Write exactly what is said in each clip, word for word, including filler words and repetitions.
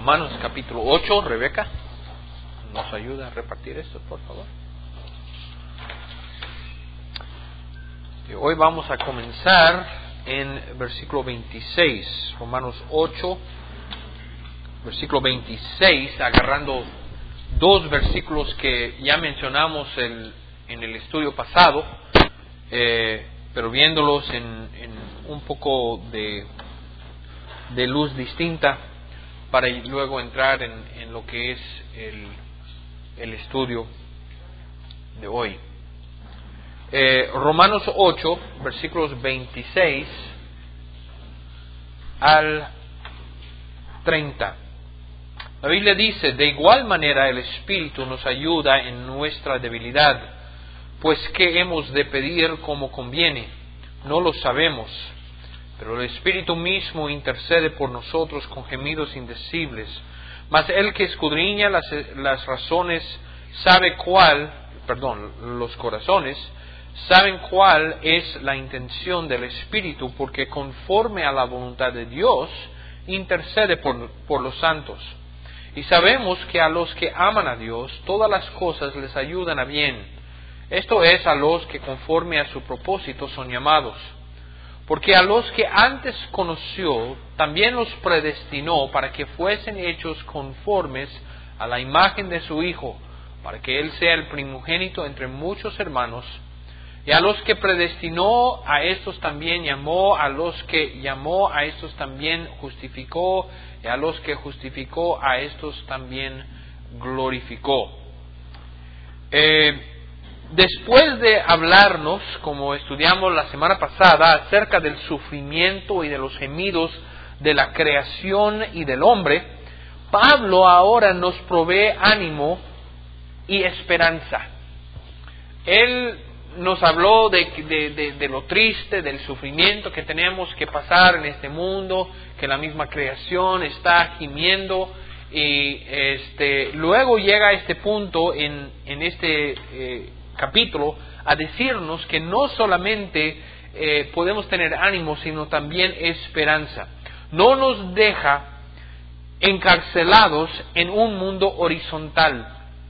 Romanos capítulo ocho. Rebeca, ¿nos ayuda a repartir esto, por favor? Y hoy vamos a comenzar en versículo veintiséis. Romanos ocho, versículo veintiséis, agarrando dos versículos que ya mencionamos el, en el estudio pasado, eh, pero viéndolos en, en un poco de, de luz distinta, para luego entrar en, en lo que es el, el estudio de hoy. Eh, Romanos ocho, versículos veintiséis al treinta. La Biblia dice: de igual manera el Espíritu nos ayuda en nuestra debilidad, pues ¿qué hemos de pedir como conviene? No lo sabemos, pero el Espíritu mismo intercede por nosotros con gemidos indecibles. Mas el que escudriña las, las razones sabe cuál, perdón, los corazones, saben cuál es la intención del Espíritu, porque conforme a la voluntad de Dios intercede por, por los santos. Y sabemos que a los que aman a Dios, todas las cosas les ayudan a bien. Esto es, a los que conforme a su propósito son llamados. Porque a los que antes conoció, también los predestinó para que fuesen hechos conformes a la imagen de su Hijo, para que Él sea el primogénito entre muchos hermanos. Y a los que predestinó, a estos también llamó; a los que llamó, a estos también justificó; y a los que justificó, a estos también glorificó. Eh, después de hablarnos, como estudiamos la semana pasada, acerca del sufrimiento y de los gemidos de la creación y del hombre, Pablo ahora nos provee ánimo y esperanza. Él nos habló de, de, de, de lo triste, del sufrimiento que tenemos que pasar en este mundo, que la misma creación está gimiendo, y este, luego llega a este punto en, en este eh, capítulo a decirnos que no solamente eh, podemos tener ánimo, sino también esperanza. No nos deja encarcelados en un mundo horizontal,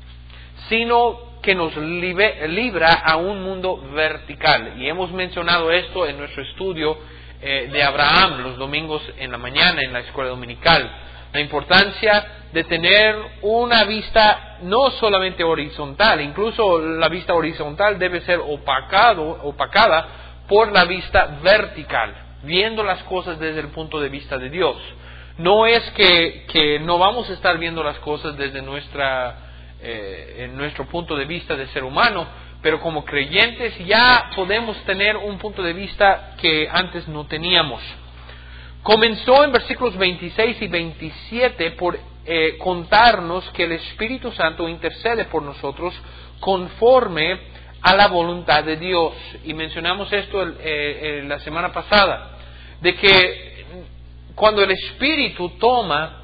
sino que nos libra a un mundo vertical. Y hemos mencionado esto en nuestro estudio eh, de Abraham los domingos en la mañana en la escuela dominical. La importancia de tener una vista no solamente horizontal, incluso la vista horizontal debe ser opacado, opacada por la vista vertical, viendo las cosas desde el punto de vista de Dios. No es que, que no vamos a estar viendo las cosas desde nuestra Eh, en nuestro punto de vista de ser humano, pero como creyentes ya podemos tener un punto de vista que antes no teníamos. Comenzó en versículos veintiséis y veintisiete por eh, contarnos que el Espíritu Santo intercede por nosotros conforme a la voluntad de Dios. Y mencionamos esto eh, eh, la semana pasada, de que cuando el Espíritu toma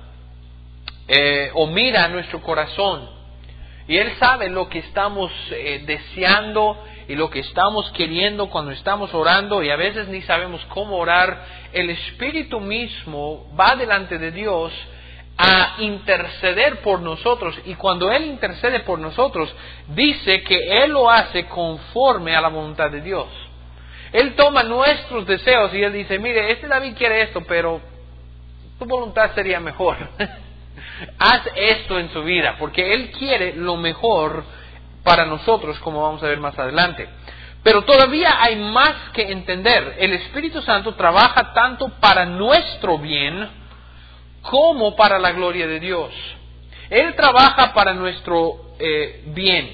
eh, o mira a nuestro corazón, y Él sabe lo que estamos eh, deseando y lo que estamos queriendo cuando estamos orando, y a veces ni sabemos cómo orar, el Espíritu mismo va delante de Dios a interceder por nosotros. Y cuando Él intercede por nosotros, dice que Él lo hace conforme a la voluntad de Dios. Él toma nuestros deseos y Él dice: mire, este David quiere esto, pero tu voluntad sería mejor. Haz esto en su vida, porque Él quiere lo mejor para nosotros, como vamos a ver más adelante. Pero todavía hay más que entender. El Espíritu Santo trabaja tanto para nuestro bien como para la gloria de Dios. Él trabaja para nuestro eh, bien.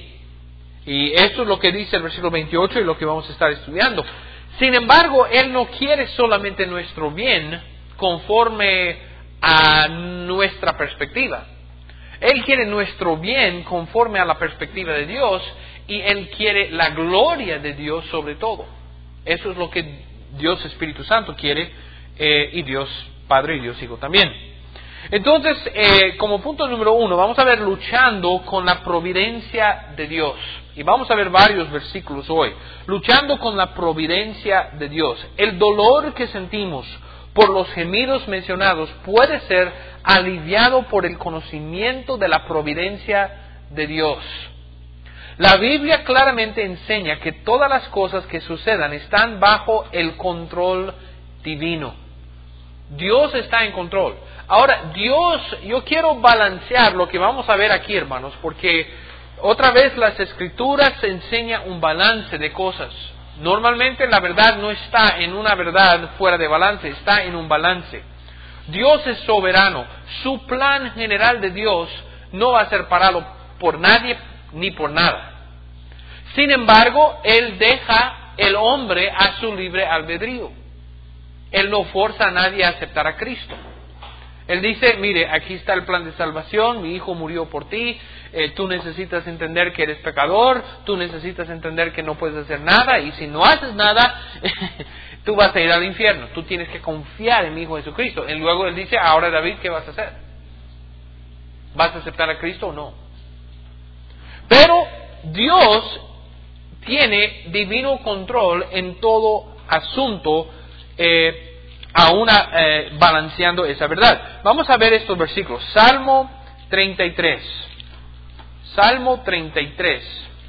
Y esto es lo que dice el versículo veintiocho y lo que vamos a estar estudiando. Sin embargo, Él no quiere solamente nuestro bien conforme a nuestra perspectiva. Él quiere nuestro bien conforme a la perspectiva de Dios, y Él quiere la gloria de Dios sobre todo. Eso es lo que Dios Espíritu Santo quiere, eh, y Dios Padre y Dios Hijo también. Entonces, eh, como punto número uno, vamos a ver luchando con la providencia de Dios. Y vamos a ver varios versículos hoy. Luchando con la providencia de Dios. El dolor que sentimos por los gemidos mencionados puede ser aliviado por el conocimiento de la providencia de Dios. La Biblia claramente enseña que todas las cosas que sucedan están bajo el control divino. Dios está en control. Ahora, Dios, yo quiero balancear lo que vamos a ver aquí, hermanos, porque otra vez las Escrituras enseñan un balance de cosas. Normalmente la verdad no está en una verdad fuera de balance, está en un balance. Dios es soberano. Su plan general de Dios no va a ser parado por nadie ni por nada. Sin embargo, Él deja el hombre a su libre albedrío. Él no forza a nadie a aceptar a Cristo. Él dice, mire, aquí está el plan de salvación, mi hijo murió por ti, eh, tú necesitas entender que eres pecador, tú necesitas entender que no puedes hacer nada, y si no haces nada, tú vas a ir al infierno. Tú tienes que confiar en mi hijo Jesucristo. Y luego Él dice, ahora David, ¿qué vas a hacer? ¿Vas a aceptar a Cristo o no? Pero Dios tiene divino control en todo asunto, eh, aún eh, balanceando esa verdad. Vamos a ver estos versículos. Salmo treinta y tres. Salmo treinta y tres.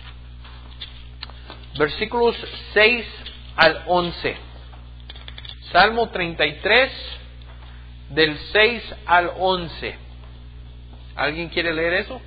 Versículos seis al once. Salmo treinta y tres, del seis al once. ¿Alguien quiere leer eso?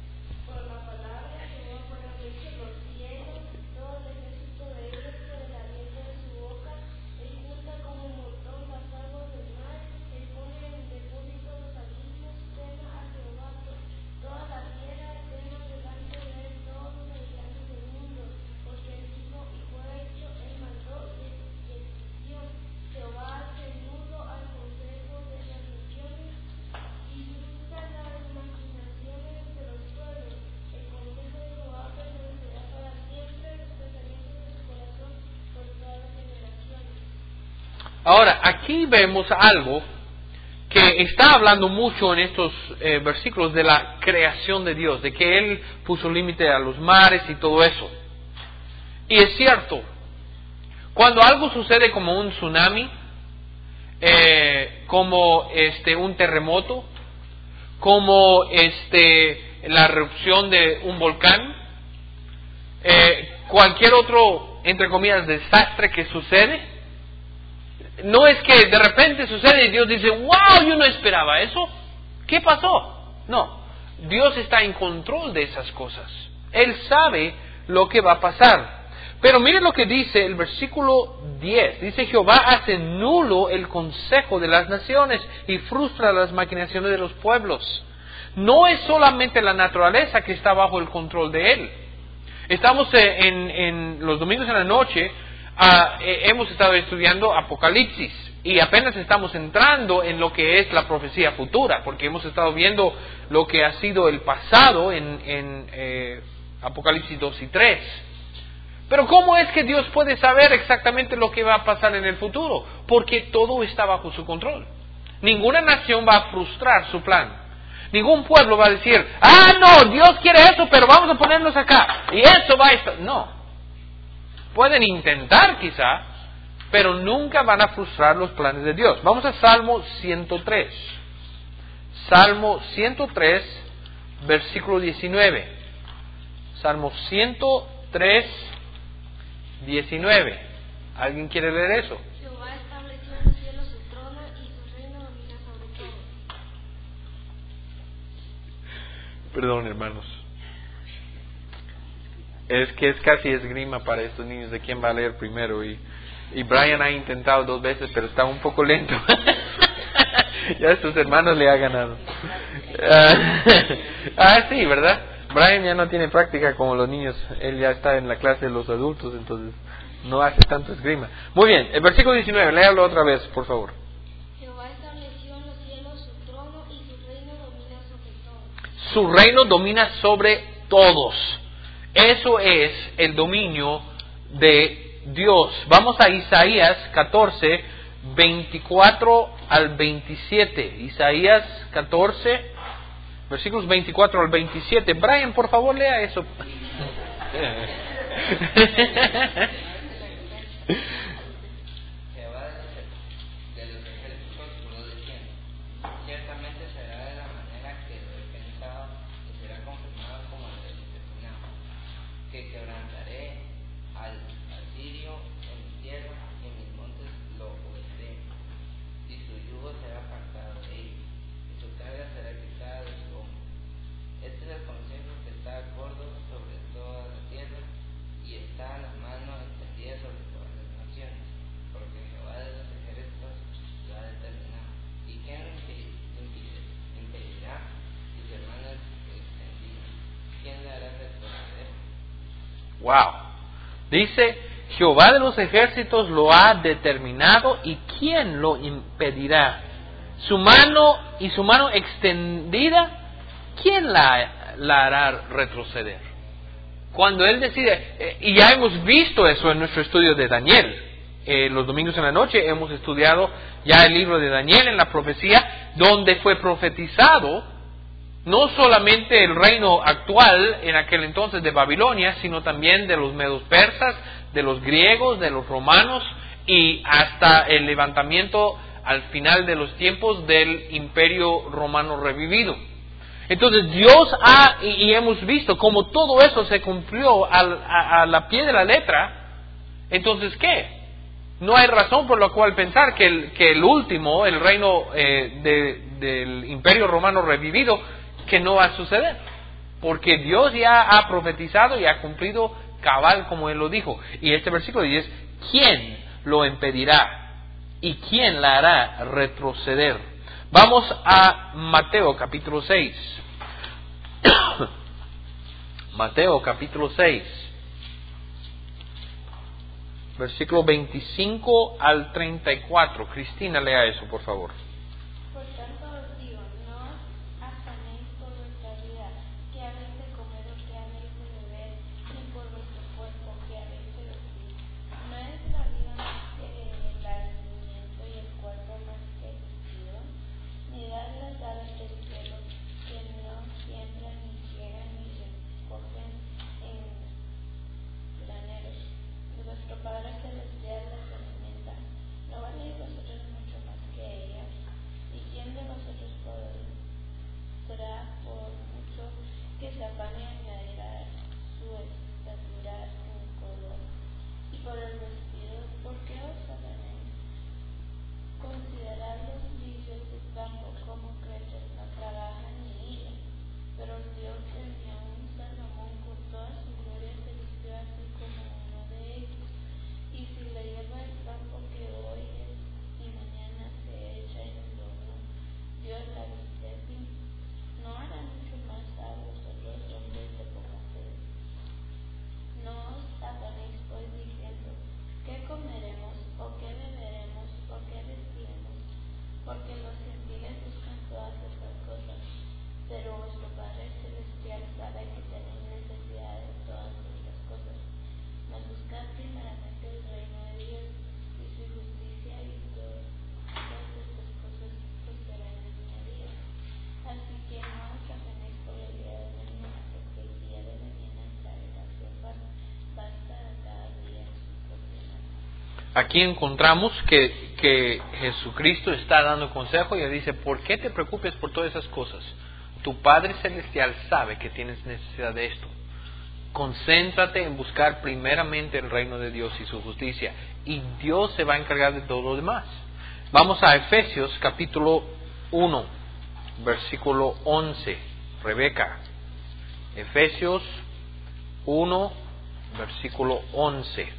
Ahora, aquí vemos algo que está hablando mucho en estos eh, versículos de la creación de Dios, de que Él puso límite a los mares y todo eso. Y es cierto, cuando algo sucede como un tsunami, eh, como este un terremoto, como este la erupción de un volcán, eh, cualquier otro, entre comillas, desastre que sucede, no es que de repente sucede y Dios dice, wow, yo no esperaba eso. ¿Qué pasó? No, Dios está en control de esas cosas. Él sabe lo que va a pasar. Pero mire lo que dice el versículo diez. Dice, Jehová hace nulo el consejo de las naciones y frustra las maquinaciones de los pueblos. No es solamente la naturaleza que está bajo el control de Él. Estamos en, en los domingos en la noche, Uh, eh, hemos estado estudiando Apocalipsis y apenas estamos entrando en lo que es la profecía futura, porque hemos estado viendo lo que ha sido el pasado en, en eh, Apocalipsis dos y tres. Pero ¿cómo es que Dios puede saber exactamente lo que va a pasar en el futuro? Porque todo está bajo su control. Ninguna nación va a frustrar su plan. Ningún pueblo va a decir, ah, no, Dios quiere eso, pero vamos a ponernos acá y eso va a estar. No. Pueden intentar quizá, pero nunca van a frustrar los planes de Dios. Vamos a Salmo ciento tres. Salmo ciento tres, versículo diecinueve. Salmo ciento tres, diecinueve. ¿Alguien quiere leer eso? Jehová estableció en los cielos su trono y su reino domina sobre todo. Perdón, hermanos. Es que es casi esgrima para estos niños de quién va a leer primero. Y, y Brian ha intentado dos veces, pero está un poco lento. Ya a sus hermanos le ha ganado. Ah, sí, ¿verdad? Brian ya no tiene práctica como los niños. Él ya está en la clase de los adultos, entonces no hace tanto esgrima. Muy bien, el versículo diecinueve, léalo otra vez, por favor. Jehová estableció en los cielos su trono y su reino domina sobre todo. Su reino domina sobre todos. Eso es el dominio de Dios. Vamos a Isaías catorce, veinticuatro al veintisiete. Isaías catorce, versículos veinticuatro al veintisiete. Brian, por favor, lea eso. Jehová de los ejércitos juró diciendo, ciertamente Wow. Dice, Jehová de los ejércitos lo ha determinado, ¿y quién lo impedirá? Su mano y su mano extendida, ¿quién la, la hará retroceder? Cuando Él decide, eh, y ya hemos visto eso en nuestro estudio de Daniel, eh, los domingos en la noche hemos estudiado ya el libro de Daniel en la profecía, donde fue profetizado no solamente el reino actual en aquel entonces de Babilonia, sino también de los medos persas, de los griegos, de los romanos, y hasta el levantamiento al final de los tiempos del imperio romano revivido. Entonces Dios ha, y, y hemos visto cómo todo eso se cumplió al, a, a la pie de la letra. Entonces, ¿qué? No hay razón por la cual pensar que el, que el último, el reino eh, de, del imperio romano revivido, que no va a suceder. Porque Dios ya ha profetizado y ha cumplido cabal como Él lo dijo. Y este versículo dice, ¿quién lo impedirá? ¿Y quién la hará retroceder? Vamos a Mateo capítulo seis. Mateo capítulo seis. Versículo veinticinco al treinta y cuatro. Cristina, lea eso, por favor. Por tanto os digo, no os afanéis por vuestra vida, que habéis de comer o que habéis de beber, ni por vuestro cuerpo, que habéis de vestir. ¿No es la vida más que el alimento y el cuerpo más que el vestido? Mirad las aves del cielo, que no siembran, ni ciegan, ni recogen en graneros, y vuestro Padre Celestial las alimenta. ¿No valéis vosotros mucho más que ellas? ¿Y quién de vosotros podrá, por mucho que se afane, añadir a su estatura un color? Y por el vestido, ¿por qué os afanáis? Considerad los lirios del campo, como crecen, no trabajan ni hilan. Pero Dios que ni aun Salomón con toda su gloria se vistió así como uno de ellos. Y si la hierba del campo que hoy es y mañana se echa en el horno, Dios la viste así, ¿no hará mucho más a vosotros, hombres de poca fe? No os afanéis pues diciendo, ¿qué comeremos, o qué beberemos, o qué vestiremos? Porque los gentiles buscan todas estas cosas, pero vuestro Padre Celestial sabe que tenéis necesidad de todas estas cosas. Mas buscad primeramente el reino de Dios y su justicia, y todas estas cosas os serán añadidas. Así que no os afanéis por el día de mañana, porque el día de mañana traerá su afán. Basta a cada día su propio mal. Aquí encontramos que, que Jesucristo está dando consejo y le dice, ¿por qué te preocupes por todas esas cosas? Tu Padre Celestial sabe que tienes necesidad de esto. Concéntrate en buscar primeramente el reino de Dios y su justicia, y Dios se va a encargar de todo lo demás. Vamos a Efesios capítulo uno, versículo once. Rebeca. Efesios uno, versículo once.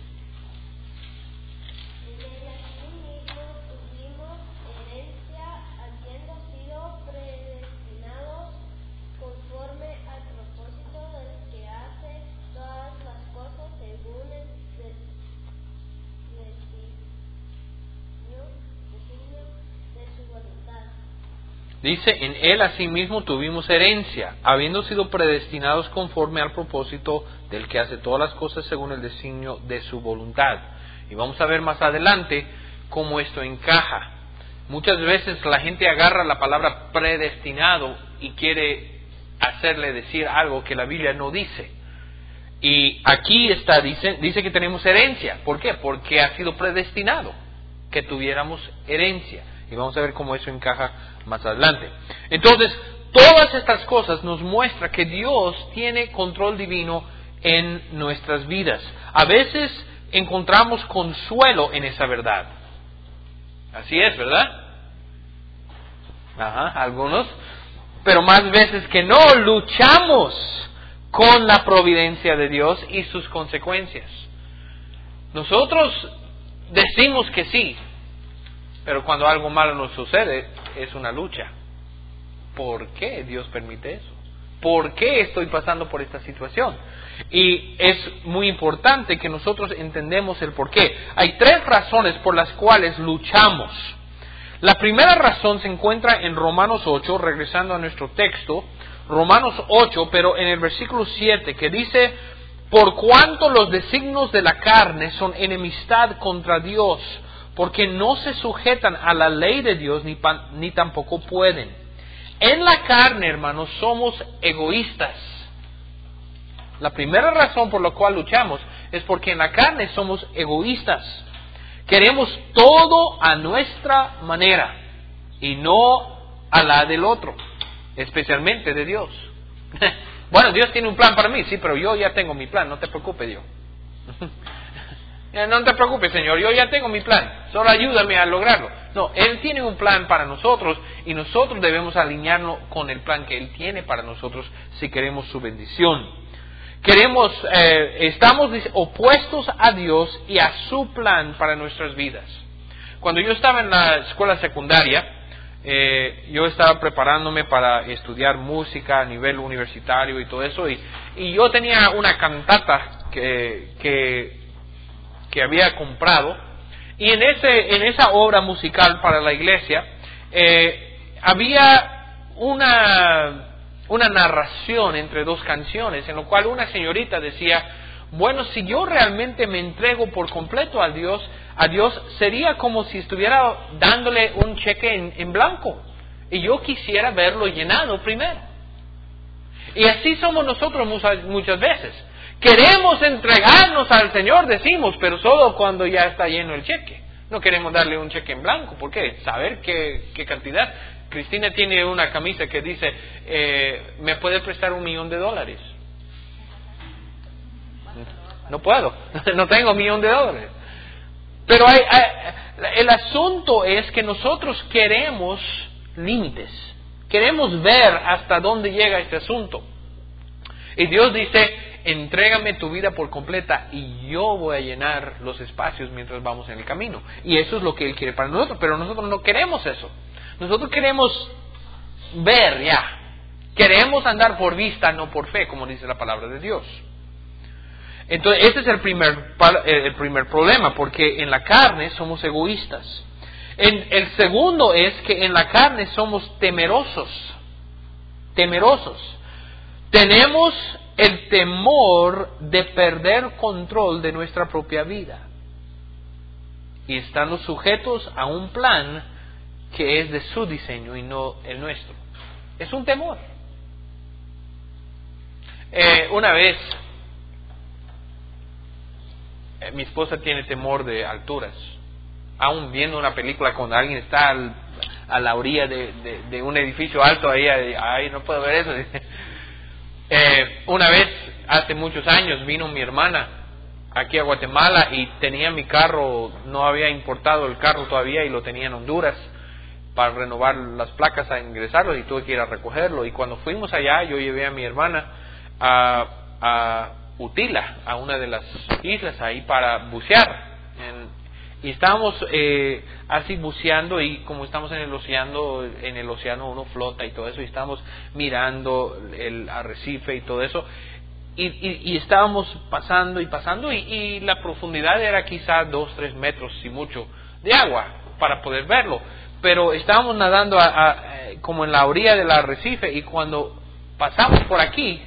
Dice, en Él asimismo tuvimos herencia, habiendo sido predestinados conforme al propósito del que hace todas las cosas según el designio de su voluntad. Y vamos a ver más adelante cómo esto encaja. Muchas veces la gente agarra la palabra predestinado y quiere hacerle decir algo que la Biblia no dice. Y aquí está, dice, dice que tenemos herencia. ¿Por qué? Porque ha sido predestinado que tuviéramos herencia. Y vamos a ver cómo eso encaja más adelante. Entonces, todas estas cosas nos muestran que Dios tiene control divino en nuestras vidas. A veces encontramos consuelo en esa verdad. Así es, ¿verdad? Ajá, algunos. Pero más veces que no, luchamos con la providencia de Dios y sus consecuencias. Nosotros decimos que sí, pero cuando algo malo nos sucede, es una lucha. ¿Por qué Dios permite eso? ¿por qué estoy pasando por esta situación? Y es muy importante que nosotros entendamos el por qué. Hay tres razones por las cuales luchamos. La primera razón se encuentra en Romanos ocho, regresando a nuestro texto, Romanos ocho, pero en el versículo siete, que dice: por cuanto los designios de la carne son enemistad contra Dios, porque no se sujetan a la ley de Dios, ni, pan, ni tampoco pueden. En la carne, hermanos, somos egoístas. La primera razón por la cual luchamos es porque en la carne somos egoístas. Queremos todo a nuestra manera y no a la del otro, especialmente de Dios. Bueno, Dios tiene un plan para mí, sí, pero yo ya tengo mi plan, no te preocupes, Dios. No te preocupes, Señor, yo ya tengo mi plan, solo ayúdame a lograrlo. No, Él tiene un plan para nosotros y nosotros debemos alinearnos con el plan que Él tiene para nosotros si queremos su bendición. Queremos, eh, estamos opuestos a Dios y a su plan para nuestras vidas. Cuando yo estaba en la escuela secundaria, eh, yo estaba preparándome para estudiar música a nivel universitario y todo eso, y, y yo tenía una cantata que, que, que había comprado, y en, ese, en esa obra musical para la iglesia, eh, había una... una narración entre dos canciones, en lo cual una señorita decía: bueno, si yo realmente me entrego por completo a Dios, a Dios sería como si estuviera dándole un cheque en, en blanco, y yo quisiera verlo llenado primero. Y así somos nosotros muchas, muchas veces. Queremos entregarnos al Señor, decimos, pero solo cuando ya está lleno el cheque. No queremos darle un cheque en blanco. ¿Por qué? Saber qué, qué cantidad. Cristina tiene una camisa que dice: eh, ¿me puede prestar un millón de dólares? No puedo, no tengo un millón de dólares. Pero hay, hay, el asunto es que nosotros queremos límites, queremos ver hasta dónde llega este asunto. Y Dios dice: entrégame tu vida por completa y yo voy a llenar los espacios mientras vamos en el camino. Y eso es lo que Él quiere para nosotros, pero nosotros no queremos eso. Nosotros queremos ver ya. Queremos andar por vista, no por fe, como dice la palabra de Dios. Entonces, este es el primer, el primer problema, porque en la carne somos egoístas. En, el segundo es que en la carne somos temerosos. Temerosos. Tenemos el temor de perder control de nuestra propia vida. Y estamos sujetos a un plan que es de su diseño y no el nuestro. Es un temor. Eh, una vez, eh, mi esposa tiene temor de alturas. Aún viendo una película cuando alguien está al, a la orilla de, de, de un edificio alto, ahí, ay, no puedo ver eso. eh, una vez, hace muchos años, vino mi hermana aquí a Guatemala y tenía mi carro, no había importado el carro todavía y lo tenía en Honduras para renovar las placas a ingresarlo, y tuve que ir a recogerlo. Y cuando fuimos allá, yo llevé a mi hermana a, a Utila, a una de las islas ahí para bucear. En, y estábamos eh, así buceando, y como estamos en el océano, en el océano uno flota y todo eso, y estábamos mirando el arrecife y todo eso. Y, y, y estábamos pasando y pasando, y, y la profundidad era quizá dos, tres metros, si mucho, de agua para poder verlo. Pero estábamos nadando a, a, a, como en la orilla del arrecife, y cuando pasamos por aquí,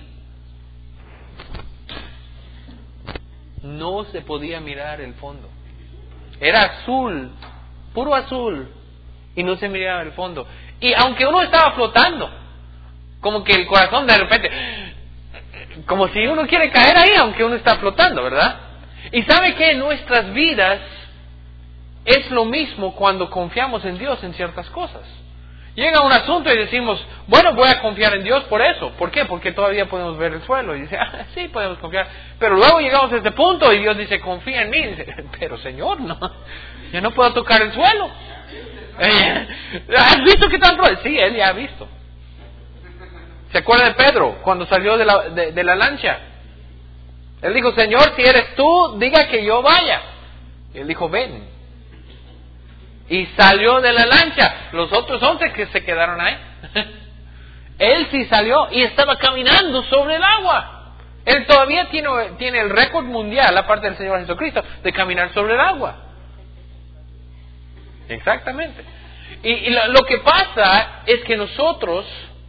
no se podía mirar el fondo. Era azul, puro azul, y no se miraba el fondo. Y aunque uno estaba flotando, como que el corazón de repente, como si uno quiere caer ahí, aunque uno está flotando, ¿verdad? Y sabe que en nuestras vidas es lo mismo cuando confiamos en Dios en ciertas cosas. Llega un asunto y decimos: bueno, voy a confiar en Dios por eso. ¿Por qué? Porque todavía podemos ver el suelo. Y dice: ah, sí, podemos confiar. Pero luego llegamos a este punto y Dios dice: confía en mí. Y dice: pero Señor, no, ya no puedo tocar el suelo. ¿Has visto qué tan pro? Sí, Él ya ha visto. ¿Se acuerda de Pedro cuando salió de la, de, de la lancha? Él dijo: Señor, si eres tú, diga que yo vaya. Y Él dijo: ven. Y salió de la lancha. Los otros once que se quedaron ahí. Él sí salió y estaba caminando sobre el agua. Él todavía tiene, tiene el récord mundial, aparte del Señor Jesucristo, de caminar sobre el agua. Exactamente. Y, y lo, lo que pasa es que nosotros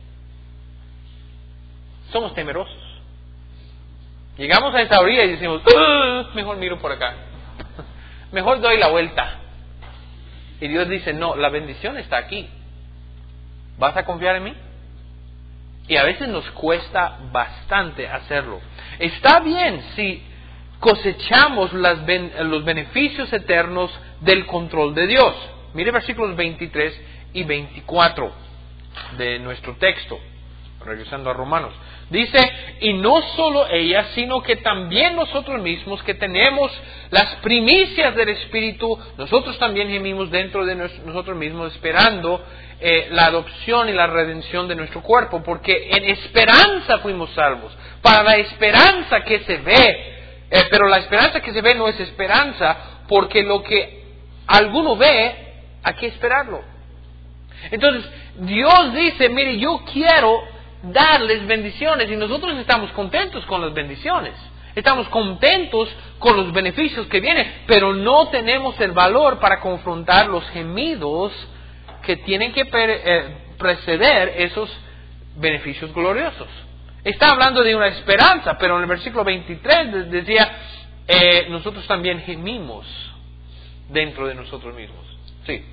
somos temerosos. Llegamos a esa orilla y decimos, uh, mejor miro por acá. Mejor doy la vuelta. Y Dios dice, no, la bendición está aquí. ¿Vas a confiar en mí? Y a veces nos cuesta bastante hacerlo. Está bien si cosechamos las ben, los beneficios eternos del control de Dios. Mire versículos veintitrés y veinticuatro de nuestro texto, regresando a Romanos. Dice, y no solo ella, sino que también nosotros mismos que tenemos las primicias del Espíritu, nosotros también gemimos dentro de nosotros mismos esperando eh, la adopción y la redención de nuestro cuerpo, porque en esperanza fuimos salvos, para la esperanza que se ve, eh, pero la esperanza que se ve no es esperanza, porque lo que alguno ve, hay que esperarlo. Entonces, Dios dice, mire, yo quiero darles bendiciones y nosotros estamos contentos con las bendiciones, estamos contentos con los beneficios que vienen, pero no tenemos el valor para confrontar los gemidos que tienen que pre- eh, preceder esos beneficios gloriosos. Está hablando de una esperanza, pero en el versículo veintitrés decía, eh, nosotros también gemimos dentro de nosotros mismos. Sí.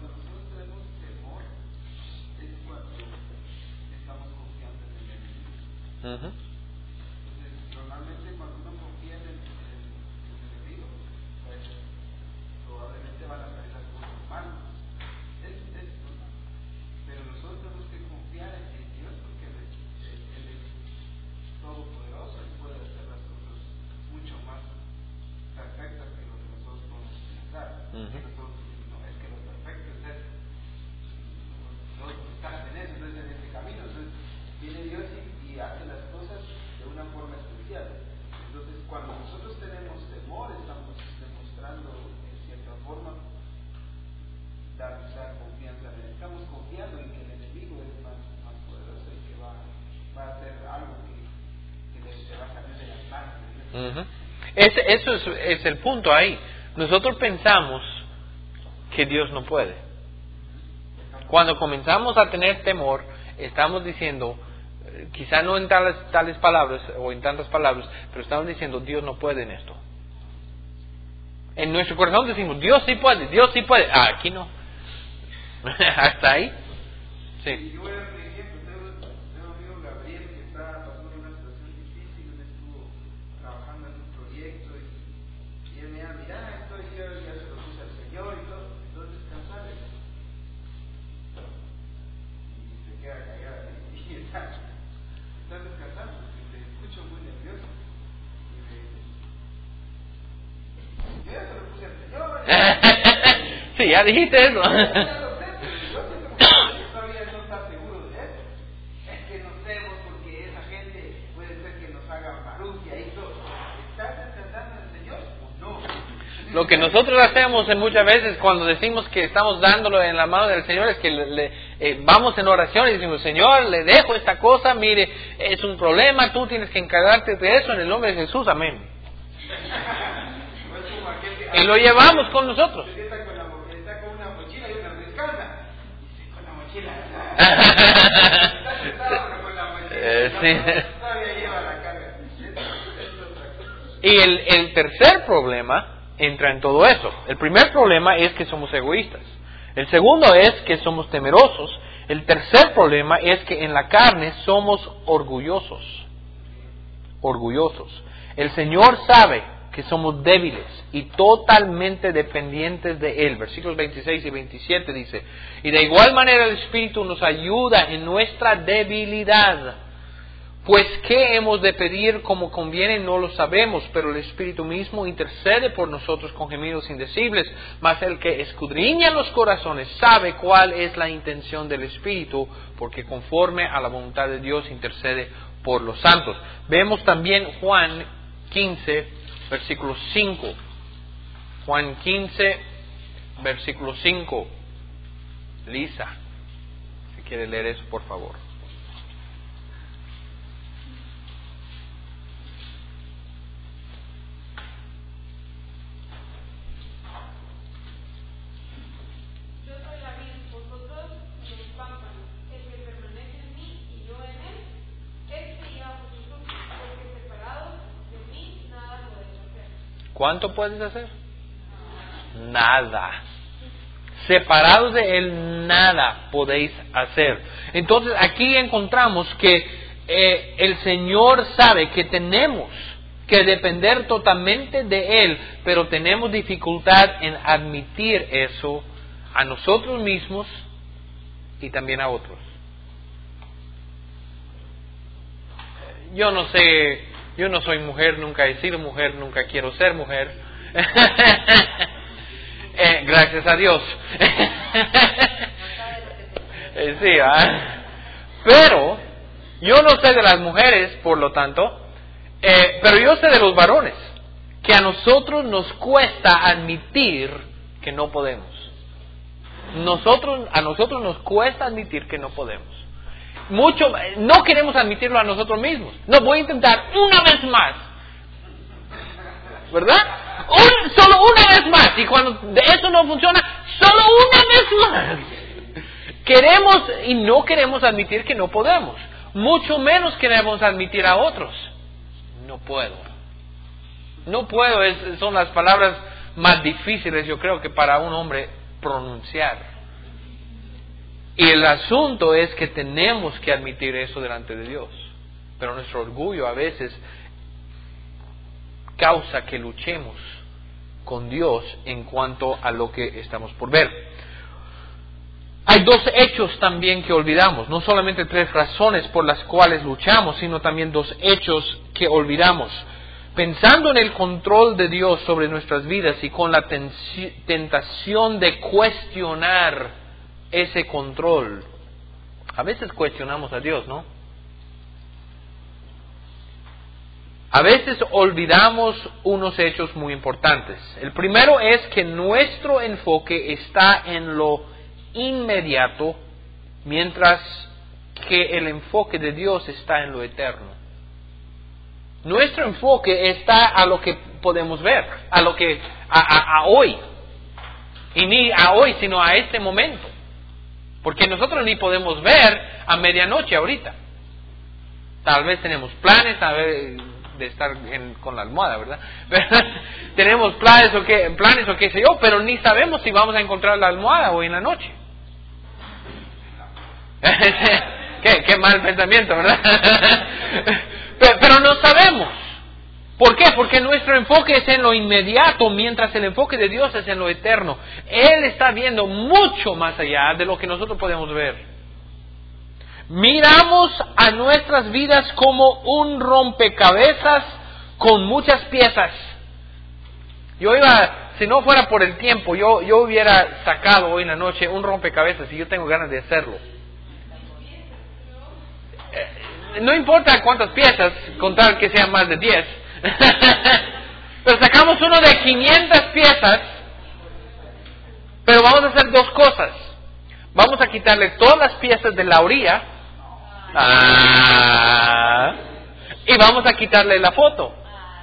Uh-huh. Entonces, normalmente cuando uno confía en el, en el enemigo, pues probablemente van a salir las cosas mal. Es, es normal. Pero nosotros tenemos que confiar en Dios porque Él, Él, Él es todopoderoso y puede hacer las cosas mucho más perfectas que lo que nosotros podemos pensar. Uh-huh. Que nosotros no, es que lo perfecto es eso. No, no estás en eso, entonces en ese camino. Entonces viene Dios y y hace las cosas de una forma especial. Entonces, cuando nosotros tenemos temor, estamos demostrando en cierta forma dar, dar confianza. Estamos confiando en que el enemigo es más, más poderoso y que va, va a hacer algo que, que le, le va a salir de las manos. Uh-huh. Ese, eso es, es el punto ahí. Nosotros pensamos que Dios no puede. Cuando comenzamos a tener temor, estamos diciendo, quizá no en tales, tales palabras o en tantas palabras, pero estamos diciendo Dios no puede en esto. En nuestro corazón decimos Dios sí puede, Dios sí puede. Ah, aquí no. Hasta ahí. Sí. Yo voy a dar un ejemplo. Tengo, tengo un amigo Gabriel que está pasando una situación difícil. Él estuvo trabajando en un proyecto y, y él me dijo, mira, estoy yo ya se lo puse al Señor y todo. Entonces descansar. Y se queda callado y está. Estás descansando, te escucho muy nervioso. Y me dice, yo ya se lo puse al Señor. Sí, ya dijiste eso. Yo todavía no está seguro de eso. Es que no sabemos porque esa gente puede ser que nos haga parucia y todo. ¿Estás descansando en el Señor o no? Lo que nosotros hacemos en muchas veces cuando decimos que estamos dándolo en la mano del Señor es que le, le, eh, vamos en oración y decimos, Señor, le dejo esta cosa, mire, es un problema, tú tienes que encargarte de eso en el nombre de Jesús, amén. Y lo llevamos con nosotros. Está con, la, está con una mochila y una descansa. Dice, con la mochila. Está sentado con la mochila. Eh, sí. Todavía lleva la carga. Y el, el tercer problema entra en todo eso. El primer problema es que somos egoístas. El segundo es que somos temerosos. El tercer problema es que en la carne somos orgullosos. Orgullosos. El Señor sabe que somos débiles y totalmente dependientes de Él. Versículos veintiséis y veintisiete dice, y de igual manera el Espíritu nos ayuda en nuestra debilidad. Pues qué hemos de pedir como conviene no lo sabemos, pero el Espíritu mismo intercede por nosotros con gemidos indecibles, mas el que escudriña los corazones sabe cuál es la intención del Espíritu, porque conforme a la voluntad de Dios intercede por los santos. Vemos también Juan quince, versículo cinco. Juan quince, versículo cinco. Lisa, si quiere leer eso, por favor. ¿cuánto puedes hacer? Nada. Separados de Él, nada podéis hacer. Entonces aquí encontramos que eh, el Señor sabe que tenemos que depender totalmente de Él, pero tenemos dificultad en admitir eso a nosotros mismos y también a otros. Yo no sé, yo no soy mujer, nunca he sido mujer, nunca quiero ser mujer. eh, gracias a Dios. eh, sí, ¿eh? Pero yo no sé de las mujeres, por lo tanto, eh, pero yo sé de los varones, que a nosotros nos cuesta admitir que no podemos. Nosotros, a nosotros nos cuesta admitir que no podemos. Mucho, no queremos admitirlo a nosotros mismos. No, voy a intentar una vez más, ¿verdad? Un, solo una vez más. Y cuando de eso no funciona, solo una vez más. Queremos y no queremos admitir que no podemos. Mucho menos queremos admitir a otros. No puedo. No puedo, es, son las palabras más difíciles, yo creo, que para un hombre pronunciar. Y el asunto es que tenemos que admitir eso delante de Dios. Pero nuestro orgullo a veces causa que luchemos con Dios en cuanto a lo que estamos por ver. Hay dos hechos también que olvidamos. No solamente tres razones por las cuales luchamos, sino también dos hechos que olvidamos. Pensando en el control de Dios sobre nuestras vidas y con la tentación de cuestionar ese control. A veces cuestionamos a Dios, ¿no? A veces olvidamos unos hechos muy importantes. El primero es que nuestro enfoque está en lo inmediato, mientras que el enfoque de Dios está en lo eterno. Nuestro enfoque está a lo que podemos ver, a lo que a, a, a hoy, y ni a hoy, sino a este momento. Porque nosotros ni podemos ver a medianoche ahorita. Tal vez tenemos planes, tal vez de estar en, con la almohada, ¿verdad? Pero, tenemos planes o, qué, planes o qué sé yo, pero ni sabemos si vamos a encontrar la almohada hoy en la noche. qué, qué mal pensamiento, ¿verdad? pero, pero no sabemos. ¿Por qué? Porque nuestro enfoque es en lo inmediato, mientras el enfoque de Dios es en lo eterno. Él está viendo mucho más allá de lo que nosotros podemos ver. Miramos a nuestras vidas como un rompecabezas con muchas piezas. Yo iba, si no fuera por el tiempo, yo, yo hubiera sacado hoy en la noche un rompecabezas y yo tengo ganas de hacerlo. No importa cuántas piezas, con tal que sean más de diez. Pero sacamos uno de quinientas piezas, pero vamos a hacer dos cosas. Vamos a quitarle todas las piezas de la orilla, ah, y vamos a quitarle la foto.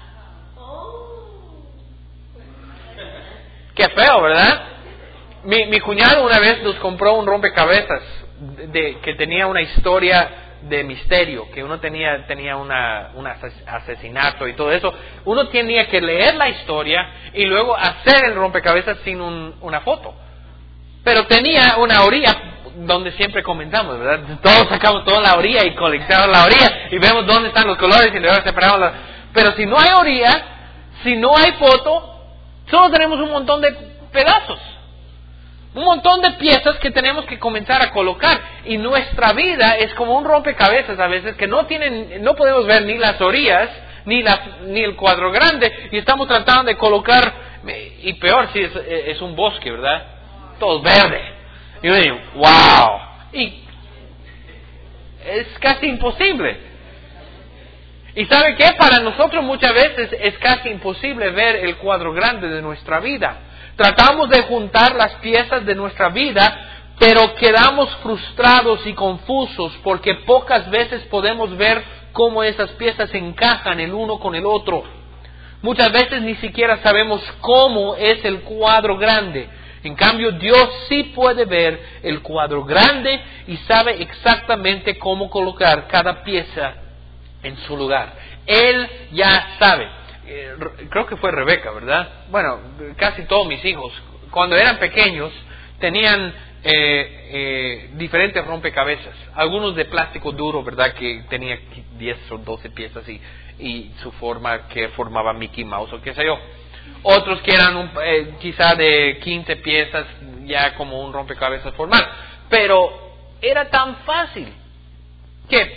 Qué feo, ¿verdad? Mi, mi cuñado una vez nos compró un rompecabezas de, de, que tenía una historia de misterio, que uno tenía tenía una un asesinato y todo eso. Uno tenía que leer la historia y luego hacer el rompecabezas sin un, una foto. Pero tenía una orilla donde siempre comenzamos, ¿verdad? Todos sacamos toda la orilla y coleccionamos la orilla y vemos dónde están los colores y luego separamos la... Pero si no hay orilla, si no hay foto, solo tenemos un montón de pedazos. Un montón de piezas que tenemos que comenzar a colocar. Y nuestra vida es como un rompecabezas a veces que no tienen, no podemos ver ni las orillas, ni, la, ni el cuadro grande. Y estamos tratando de colocar, y peor si es, es un bosque, ¿verdad? Todo verde. Y uno dice, wow. Y es casi imposible. Y ¿sabe qué? Para nosotros muchas veces es casi imposible ver el cuadro grande de nuestra vida. Tratamos de juntar las piezas de nuestra vida, pero quedamos frustrados y confusos porque pocas veces podemos ver cómo esas piezas encajan el uno con el otro. Muchas veces ni siquiera sabemos cómo es el cuadro grande. En cambio, Dios sí puede ver el cuadro grande y sabe exactamente cómo colocar cada pieza en su lugar. Él ya sabe. eh, creo que fue Rebeca, ¿verdad? Bueno, casi todos mis hijos, cuando eran pequeños, tenían eh, eh, diferentes rompecabezas. Algunos de plástico duro, ¿verdad? Que tenía diez o doce piezas y, y su forma que formaba Mickey Mouse o qué sé yo. Otros que eran un, eh, quizá de quince piezas, ya como un rompecabezas formal. Pero era tan fácil que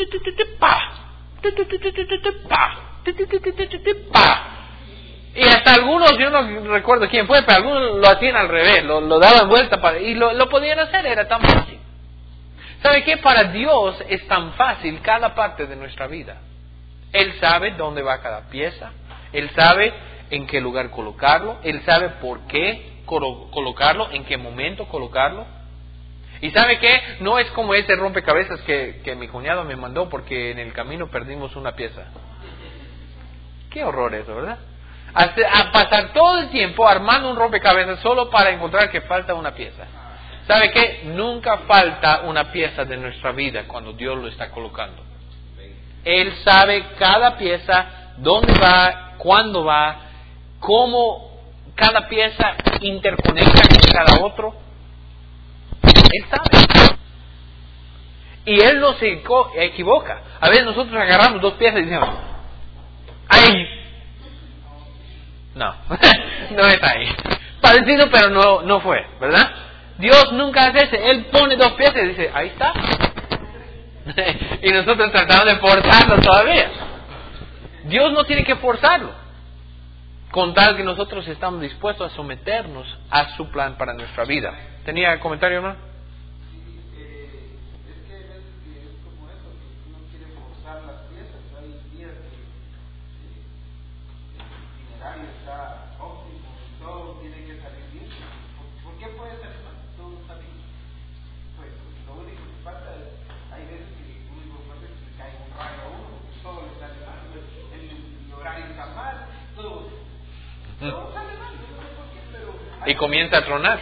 y hasta algunos, yo no recuerdo quién fue, pero algunos lo hacían al revés, lo, lo daban vuelta para, y lo, lo podían hacer, era tan fácil. ¿Sabe qué? Para Dios es tan fácil cada parte de nuestra vida. Él sabe dónde va cada pieza, Él sabe en qué lugar colocarlo, Él sabe por qué colo- colocarlo, en qué momento colocarlo. Y ¿sabe qué? No es como ese rompecabezas que, que mi cuñado me mandó porque en el camino perdimos una pieza. Qué horror eso, ¿verdad? Hasta, a pasar todo el tiempo armando un rompecabezas solo para encontrar que falta una pieza. ¿Sabe qué? Nunca falta una pieza de nuestra vida cuando Dios lo está colocando. Él sabe cada pieza, dónde va, cuándo va, cómo cada pieza interconecta con cada otro. Él sabe. Y Él no se equivoca. A veces nosotros agarramos dos piezas y decimos, ¡ay! No, no es ahí. Parecido, pero no, no fue, ¿verdad? Dios nunca hace eso. Él pone dos piezas y dice, ahí está. Y nosotros tratamos de forzarlo todavía. Dios no tiene que forzarlo, con tal que nosotros estamos dispuestos a someternos a su plan para nuestra vida. ¿Tenía comentario, hermano? Sí, eh, es que hay veces que es como eso, que uno quiere forzar las piezas. Hay días que eh, el itinerario está óptimo y todo tiene que salir bien. ¿Por, ¿por qué puede salir mal? Todo está bien. Pues lo único que pasa es, hay veces que lo único que pasa es que le cae un rayo a uno, porque todo le sale mal, el, el horario está mal, todo, todo sale mal, yo no sé por qué, pero... Y comienza a tronar.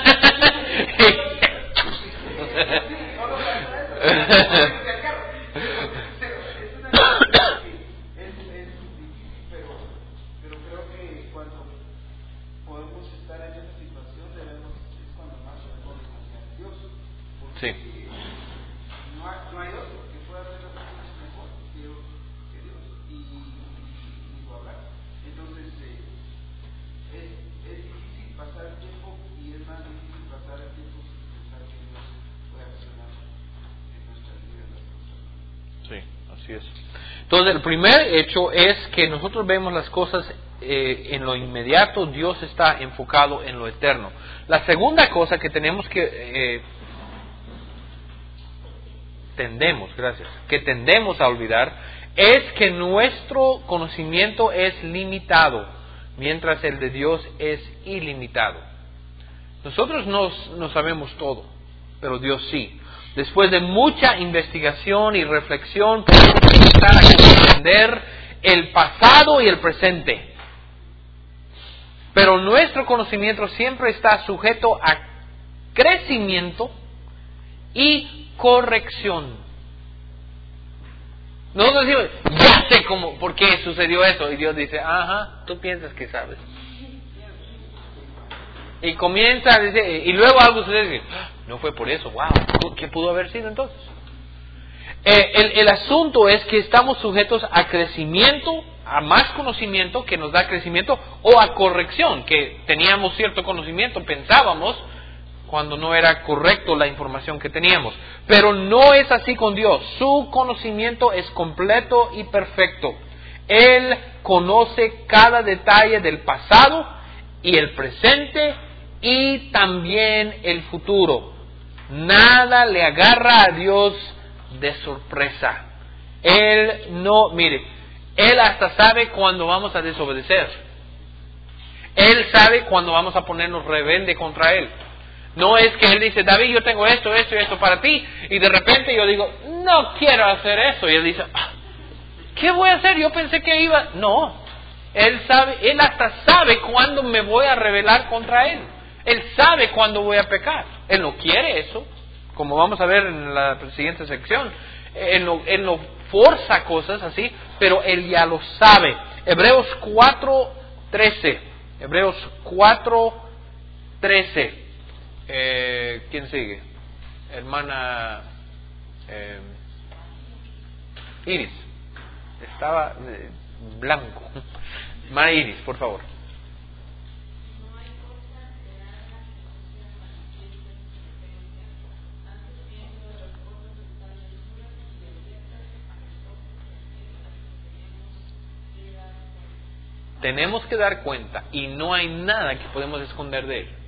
Sí. No hay, no hay otro que pueda hacer las cosas mejor que, que Dios y, y, y su hablar. Entonces, eh, es, es difícil pasar el tiempo y es más difícil pasar el tiempo sin pensar que Dios puede accionar en nuestras vidas las cosas. Sí, así es. Entonces, el primer hecho es que nosotros vemos las cosas eh, en lo inmediato, Dios está enfocado en lo eterno. La segunda cosa que tenemos que... Eh, tendemos, gracias, que tendemos a olvidar es que nuestro conocimiento es limitado, mientras el de Dios es ilimitado. Nosotros no, no sabemos todo, pero Dios sí. Después de mucha investigación y reflexión, podemos empezar a comprender el pasado y el presente. Pero nuestro conocimiento siempre está sujeto a crecimiento y corrección. Nosotros decimos, ya sé cómo, por qué sucedió eso, y Dios dice, ajá, tú piensas que sabes. Y comienza a decir, y luego algo sucede y dice, no fue por eso, wow, ¿qué pudo haber sido entonces? Eh, el, el asunto es que estamos sujetos a crecimiento, a más conocimiento que nos da crecimiento, o a corrección, que teníamos cierto conocimiento, pensábamos, cuando no era correcto la información que teníamos. Pero no es así con Dios. Su conocimiento es completo y perfecto. Él conoce cada detalle del pasado y el presente y también el futuro. Nada le agarra a Dios de sorpresa. Él no, mire, Él hasta sabe cuándo vamos a desobedecer. Él sabe cuándo vamos a ponernos rebelde contra Él. No es que Él dice, David, yo tengo esto, esto y esto para ti, y de repente yo digo, no quiero hacer eso, y Él dice, ¿qué voy a hacer? Yo pensé que iba... No, Él sabe, Él hasta sabe cuándo me voy a rebelar contra Él. Él sabe cuándo voy a pecar. Él no quiere eso, como vamos a ver en la siguiente sección. Él no, él no forza cosas así, pero Él ya lo sabe. Hebreos cuatro trece. Hebreos cuatro trece. Eh, ¿Quién sigue? Hermana eh, Iris. Estaba eh, blanco. Hermana Iris, por favor. Tenemos que dar cuenta y no hay nada que podemos esconder de Él.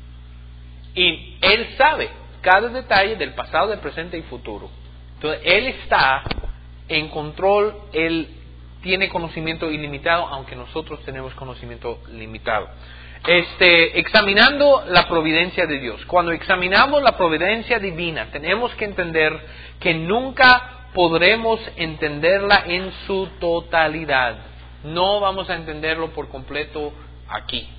Y Él sabe cada detalle del pasado, del presente y futuro. Entonces, Él está en control, Él tiene conocimiento ilimitado, aunque nosotros tenemos conocimiento limitado. Este, examinando la providencia de Dios. Cuando examinamos la providencia divina, tenemos que entender que nunca podremos entenderla en su totalidad. No vamos a entenderlo por completo aquí.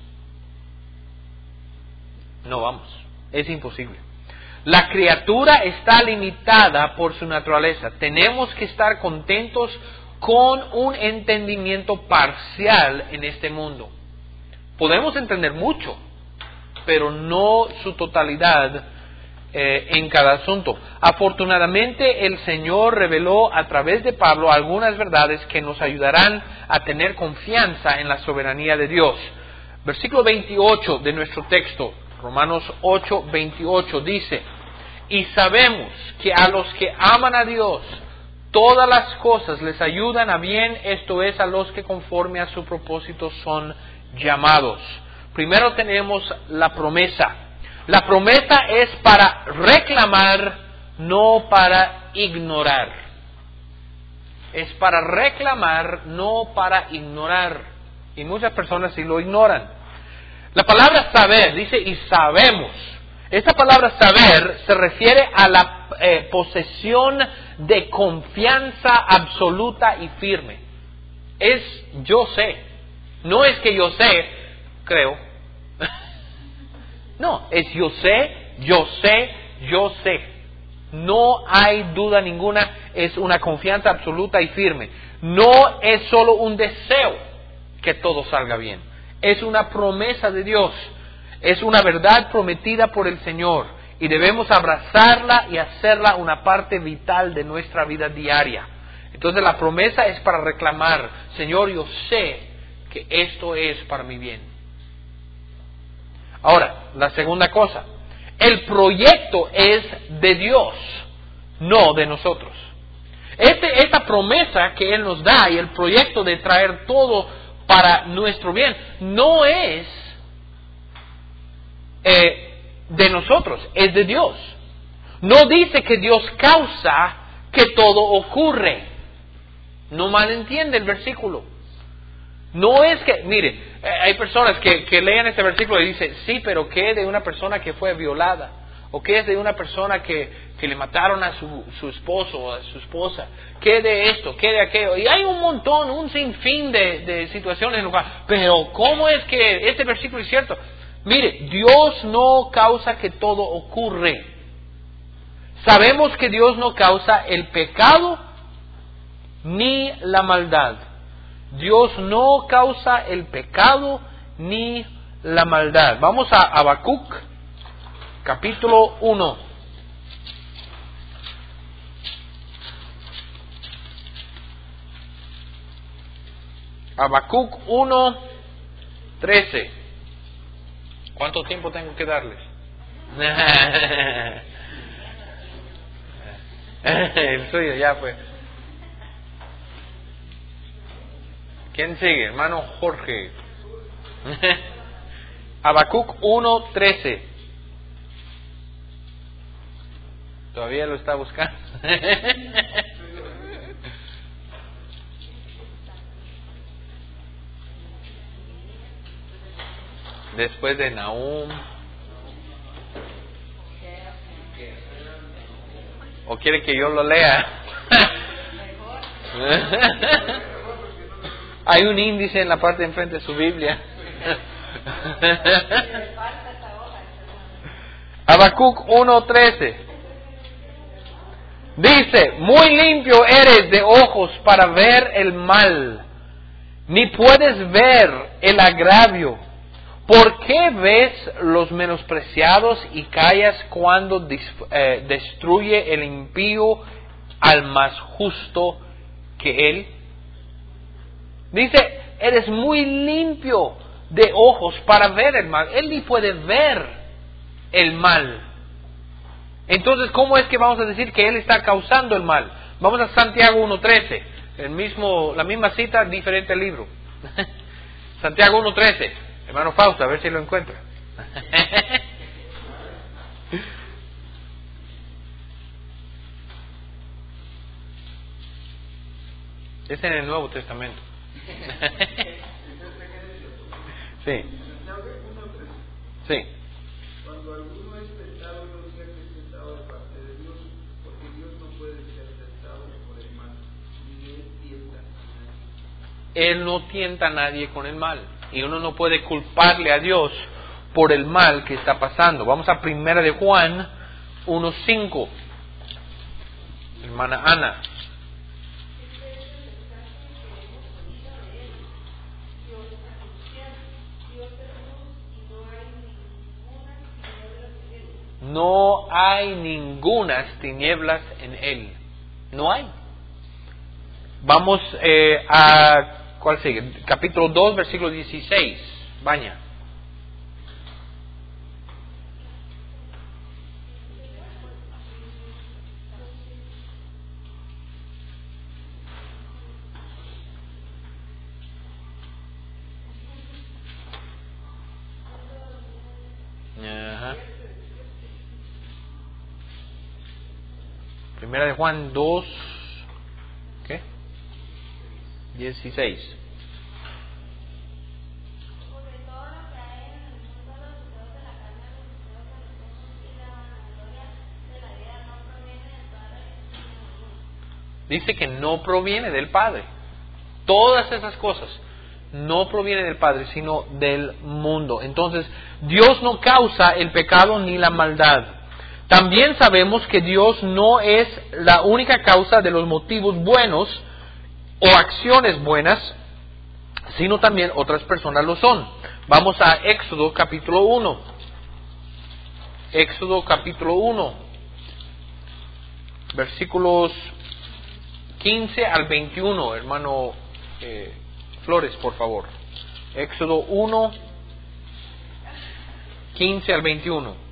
No vamos. Es imposible. La criatura está limitada por su naturaleza. Tenemos que estar contentos con un entendimiento parcial en este mundo. Podemos entender mucho, pero no su totalidad eh, en cada asunto. Afortunadamente, el Señor reveló a través de Pablo algunas verdades que nos ayudarán a tener confianza en la soberanía de Dios. Versículo veintiocho de nuestro texto, Romanos ocho, veintiocho, dice: y sabemos que a los que aman a Dios, todas las cosas les ayudan a bien, esto es, a los que conforme a su propósito son llamados. Primero tenemos la promesa. La promesa es para reclamar, no para ignorar. Es para reclamar, no para ignorar. Y muchas personas sí lo ignoran. La palabra saber, dice, y sabemos. Esta palabra saber se refiere a la eh, posesión de confianza absoluta y firme. Es yo sé. No es que yo sé, creo. No, es yo sé, yo sé, yo sé. No hay duda ninguna, es una confianza absoluta y firme. No es solo un deseo que todo salga bien. Es una promesa de Dios. Es una verdad prometida por el Señor. Y debemos abrazarla y hacerla una parte vital de nuestra vida diaria. Entonces la promesa es para reclamar: Señor, yo sé que esto es para mi bien. Ahora, la segunda cosa, el proyecto es de Dios, no de nosotros. Este, esta promesa que Él nos da y el proyecto de traer todo para nuestro bien, no es eh, de nosotros, es de Dios. No dice que Dios causa que todo ocurre. No malentiende el versículo. No es que, mire, hay personas que, que leen este versículo y dicen, sí, pero ¿qué de una persona que fue violada? ¿O qué es de una persona que, que le mataron a su, su esposo o a su esposa? ¿Qué de esto? ¿Qué de aquello? Y hay un montón, un sinfín de, de situaciones en lugar. Pero ¿cómo es que este versículo es cierto? Mire, Dios no causa que todo ocurre. Sabemos que Dios no causa el pecado ni la maldad. Dios no causa el pecado ni la maldad. Vamos a Habacuc, capítulo uno. Habacuc uno, trece. ¿Cuánto tiempo tengo que darles? El suyo ya fue. ¿Quién sigue? Hermano Jorge. Habacuc uno, trece. Todavía lo está buscando. Después de Nahum. ¿O quiere que yo lo lea? Hay un índice en la parte de enfrente de su Biblia. Habacuc uno, trece. Dice: muy limpio eres de ojos para ver el mal, ni puedes ver el agravio. ¿Por qué ves los menospreciados y callas cuando dis- eh, destruye el impío al más justo que él? Dice, eres muy limpio de ojos para ver el mal. Él ni puede ver el mal. Entonces, ¿cómo es que vamos a decir que él está causando el mal? Vamos a Santiago uno trece, el mismo, la misma cita, diferente libro. Santiago uno trece, hermano Fausto, a ver si lo encuentra. Es en el Nuevo Testamento. Sí. Sí. Cuando alguno es tentado, no sea que es tentado de parte de Dios, porque Dios no puede ser tentado por el mal, ni él tienta a nadie. Él no tienta a nadie con el mal. Y uno no puede culparle a Dios por el mal que está pasando. Vamos a Primera de Juan uno cinco. Hermana Ana. No hay ningunas tinieblas en él. No hay. Vamos eh, a, ¿cuál sigue? Capítulo dos, versículo dieciséis. Baña. Ajá. Primera de Juan dos, ¿qué? dieciséis. Porque todo lo que hay en el mundo, los deseos de la carne, los deseos de los ojos y la vanagloria de la vida no proviene del Padre, sino de Dios. Dice que no proviene del Padre. Todas esas cosas no provienen del Padre, sino del mundo. Entonces, Dios no causa el pecado ni la maldad. También sabemos que Dios no es la única causa de los motivos buenos o acciones buenas, sino también otras personas lo son. Vamos a Éxodo capítulo uno. Éxodo capítulo uno. Versículos quince al veintiuno, hermano eh, Flores, por favor. Éxodo uno, quince al veintiuno.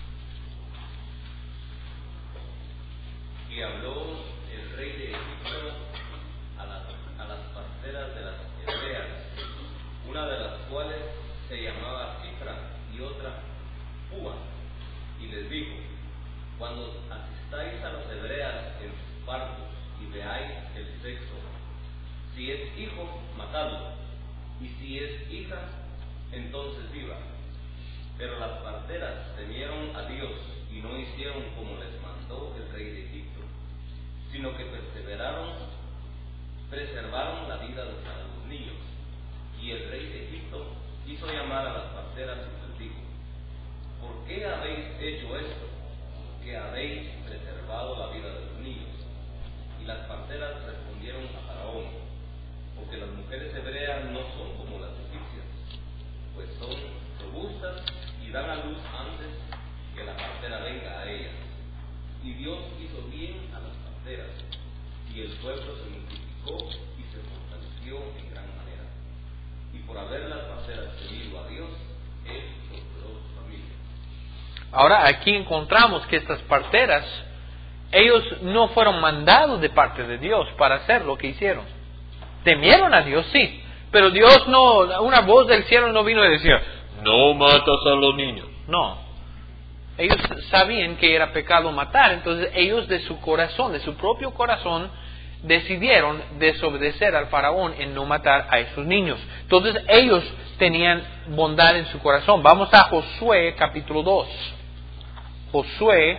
Y habló el rey de Egipto a las, a las parteras de las hebreas, una de las cuales se llamaba Cifra y otra Púa, y les dijo: cuando asistáis a las hebreas en sus partos y veáis el sexo, si es hijo, matadlo, y si es hija, entonces viva. Pero las parteras temieron a Dios y no hicieron como les mandó el rey de Egipto, sino que perseveraron, preservaron la vida de los niños. Y el rey de Egipto hizo llamar a las parteras y les dijo: ¿por qué habéis hecho esto? Que habéis preservado la vida de los niños. Y las parteras respondieron a Faraón: porque las mujeres hebreas no son como las egipcias, pues son robustas y dan a luz antes que la partera venga a ellas. Y Dios hizo bien a las parteras, y el pueblo se multiplicó y se fortaleció en gran manera. Y por haber las parteras temido a Dios, Él prosperó su familia. Ahora aquí encontramos que estas parteras, ellos no fueron mandados de parte de Dios para hacer lo que hicieron. Temieron a Dios, sí, pero Dios no, una voz del cielo no vino y decía: no matas a los niños. No, ellos sabían que era pecado matar, entonces ellos de su corazón, de su propio corazón, decidieron desobedecer al faraón en no matar a esos niños. Entonces ellos tenían bondad en su corazón. Vamos a Josué capítulo dos. Josué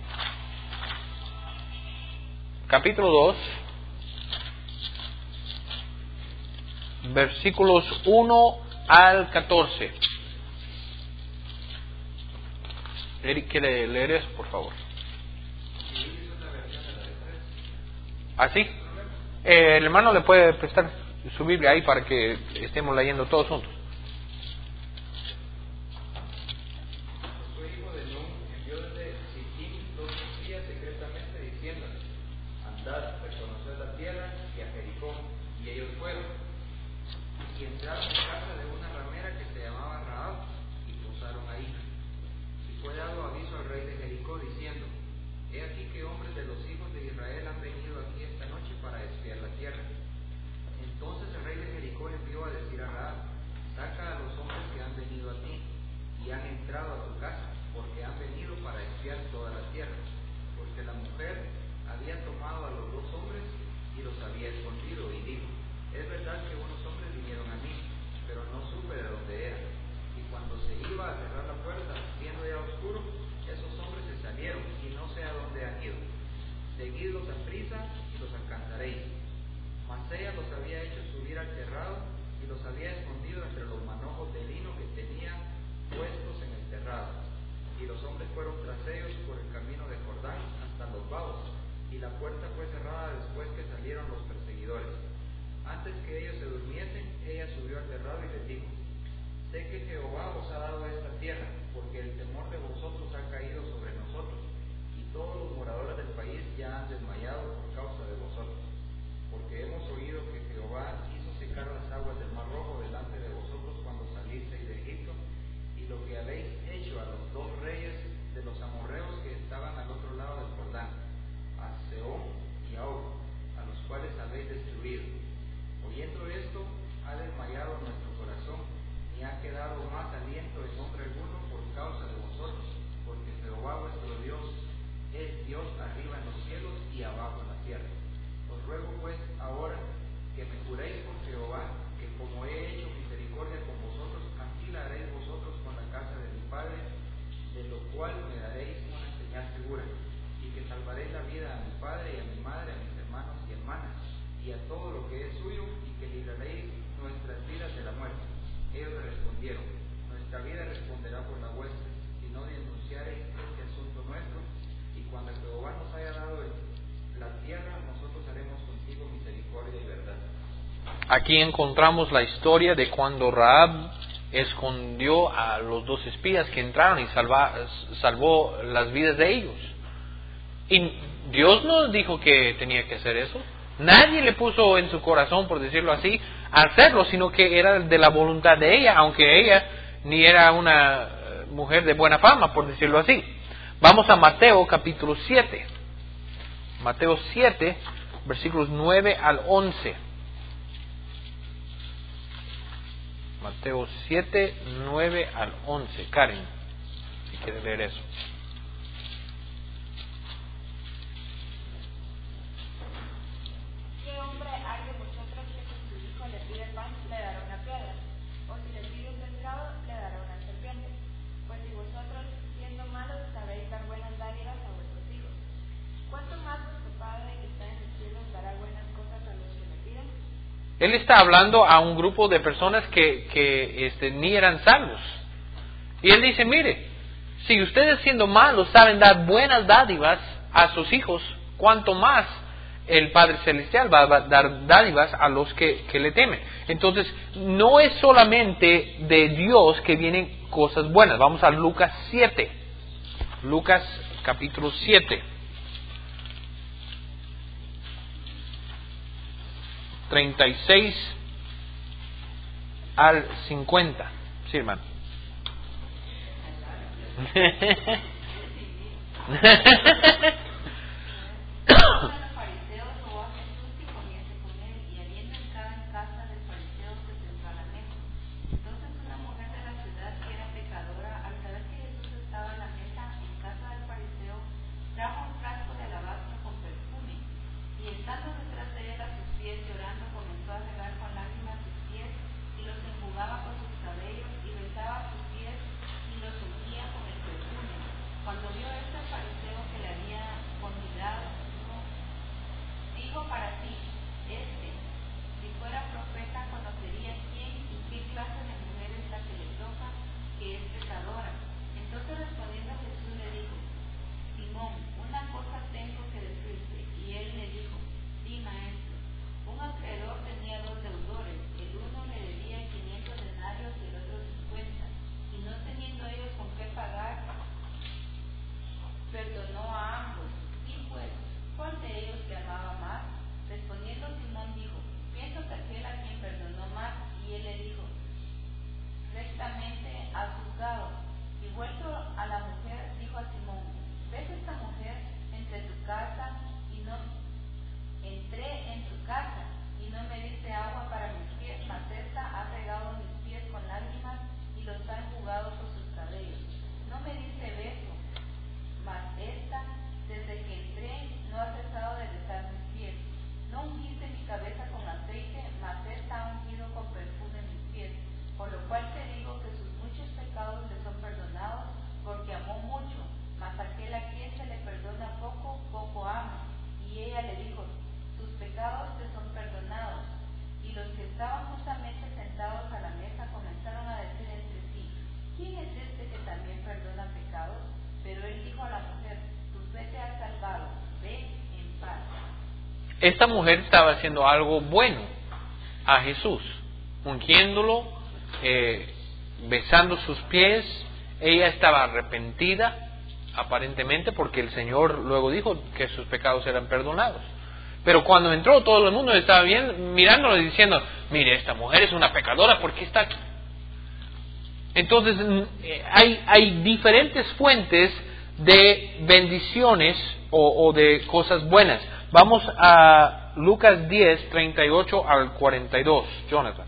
capítulo dos, versículos uno al catorce. Eric, ¿quiere leer eso, por favor? ¿Así? Eh, ¿El hermano le puede prestar su Biblia ahí para que estemos leyendo todos juntos. Josué, hijo de Nun, envió desde Sittim dos espías secretamente diciéndoles: andad, reconoced la tierra y a Jericó. Y ellos fueron. Y entraron en casa de una ramera que se llamaba Rahab, y posaron ahí. Y fue dado aviso al rey de Jericó, diciendo: he aquí que hombres de los hijos de Israel han venido aquí esta noche para espiar la tierra. Entonces el rey de Jericó envió a decir a Rahab: saca a los hombres que han venido a ti y han entrado a tu casa, porque han venido para espiar toda la tierra. Porque la mujer había tomado a los dos hombres y los había escondido, y dijo: es verdad que unos hombres vinieron a mí, pero no supe de dónde eran. Y cuando se iba a cerrar la puerta, siendo ya oscuro, esos hombres se salieron, y no sé a dónde han ido. Seguidlos a prisa y los alcanzaréis. Mas ella los había hecho subir al terrado y los había escondido entre los manojos de lino que tenía puestos en el terrado. Y los hombres fueron tras ellos por el camino de Jordán hasta los vados, y la puerta fue cerrada después que salieron los perseguidores. Antes que ellos se durmiesen, ella subió al terrado y les dijo: sé que Jehová os ha dado esta tierra, porque el temor de vosotros ha caído sobre nosotros, y todos los moradores del país ya han desmayado por causa de vosotros. Porque hemos oído que Jehová hizo secar las aguas del Mar Rojo delante de vosotros cuando salisteis de Egipto, y lo que habéis hecho a los dos reyes de los amorreos que estaban al otro lado del Jordán, a Sehón y a Og, a los cuales habéis destruido. Oyendo esto, ha desmayado nuestro corazón, ni ha quedado más aliento en hombre alguno por causa de vosotros, porque Jehová vuestro Dios es Dios arriba en los cielos y abajo en la tierra. Os ruego pues ahora que me juréis por Jehová, que como he hecho misericordia con vosotros, así la haréis vosotros con la casa de mi padre, de lo cual me daréis una señal segura, y que salvaréis la vida a mi padre y a mi madre, a mis hermanos y hermanas, y a todo lo que es suyo, y que libraréis nuestras vidas de la muerte. Ellos le respondieron: nuestra vida responderá por la vuestra, si no denunciareis este asunto nuestro, y cuando Jehová nos haya dado la tierra, nosotros haremos contigo misericordia y verdad. Aquí encontramos la historia de cuando Rahab escondió a los dos espías que entraron y salva, salvó las vidas de ellos. Y Dios no dijo que tenía que hacer eso. Nadie le puso en su corazón, por decirlo así, hacerlo, sino que era de la voluntad de ella, aunque ella ni era una mujer de buena fama, por decirlo así. Vamos a Mateo capítulo siete. Mateo siete, versículos nueve al once. Mateo siete, nueve al once. Karen, si quiere leer eso. ¿Qué hombre hay de vosotros que si su hijo le pide pan, le dará una piedra? O si le pide un pescado, le dará una serpiente? Pues si vosotros, siendo malos, sabéis dar buenas dádivas a vuestros hijos, ¿cuánto más vuestro Padre que está en el cielo dará buenas cosas a los que le piden? Él está hablando a un grupo de personas que, que este, ni eran salvos. Y él dice: mire, si ustedes siendo malos saben dar buenas dádivas a sus hijos, ¿cuánto más el Padre Celestial va a dar dádivas a los que, que le temen? Entonces, no es solamente de Dios que vienen cosas buenas. Vamos a Lucas siete. Lucas capítulo siete. treinta y seis al cincuenta. Sí, hermano. Cuando vio este fariseo que le había Por lo cual te digo que sus muchos pecados le son perdonados, porque amó mucho. Mas aquel a quien se le perdona poco, poco ama. Y ella le dijo, tus pecados te son perdonados. Y los que estaban justamente sentados a la mesa comenzaron a decir entre sí, ¿quién es este que también perdona pecados? Pero él dijo a la mujer, tu fe te ha salvado, ve en paz. Esta mujer estaba haciendo algo bueno a Jesús, ungiéndolo, eh, besando sus pies. Ella estaba arrepentida, aparentemente, porque el Señor luego dijo que sus pecados eran perdonados. Pero cuando entró, todo el mundo estaba bien, mirándolo y diciendo, mire, esta mujer es una pecadora, ¿por qué está aquí? Entonces, hay, hay diferentes fuentes de bendiciones o, o de cosas buenas. Vamos a Lucas diez, treinta y ocho al cuarenta y dos. Jonathan.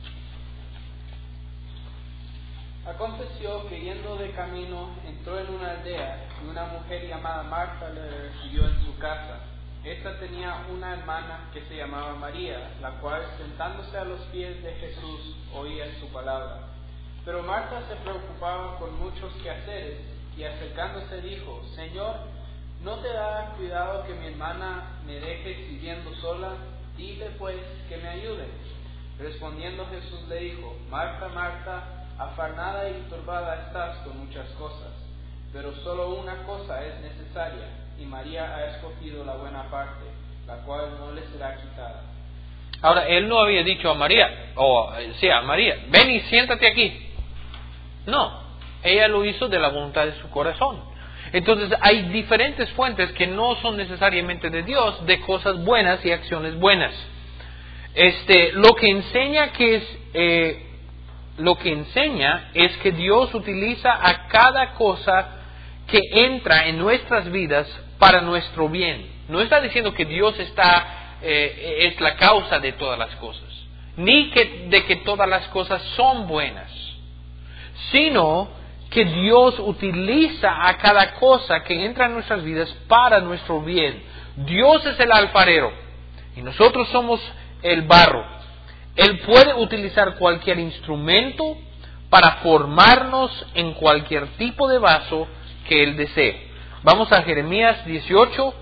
Aconteció que yendo de camino entró en una aldea y una mujer llamada Marta le recibió en su casa. Esta tenía una hermana que se llamaba María, la cual sentándose a los pies de Jesús oía su palabra. Pero Marta se preocupaba con muchos quehaceres y acercándose dijo, Señor, ¿no te da cuidado que mi hermana me deje sirviendo sola? Dile pues que me ayude. Respondiendo Jesús le dijo, Marta, Marta, afanada y turbada estás con muchas cosas, pero solo una cosa es necesaria, y María ha escogido la buena parte, la cual no le será quitada. Ahora, él no había dicho a María, o sí, a María, ven y siéntate aquí. No, ella lo hizo de la voluntad de su corazón. Entonces hay diferentes fuentes que no son necesariamente de Dios, de cosas buenas y acciones buenas. Este, lo que enseña que es, eh, lo que enseña es que Dios utiliza a cada cosa que entra en nuestras vidas para nuestro bien. No está diciendo que Dios está eh, es la causa de todas las cosas, ni que de que todas las cosas son buenas, sino que Dios utiliza a cada cosa que entra en nuestras vidas para nuestro bien. Dios es el alfarero y nosotros somos el barro. Él puede utilizar cualquier instrumento para formarnos en cualquier tipo de vaso que Él desee. Vamos a Jeremías dieciocho.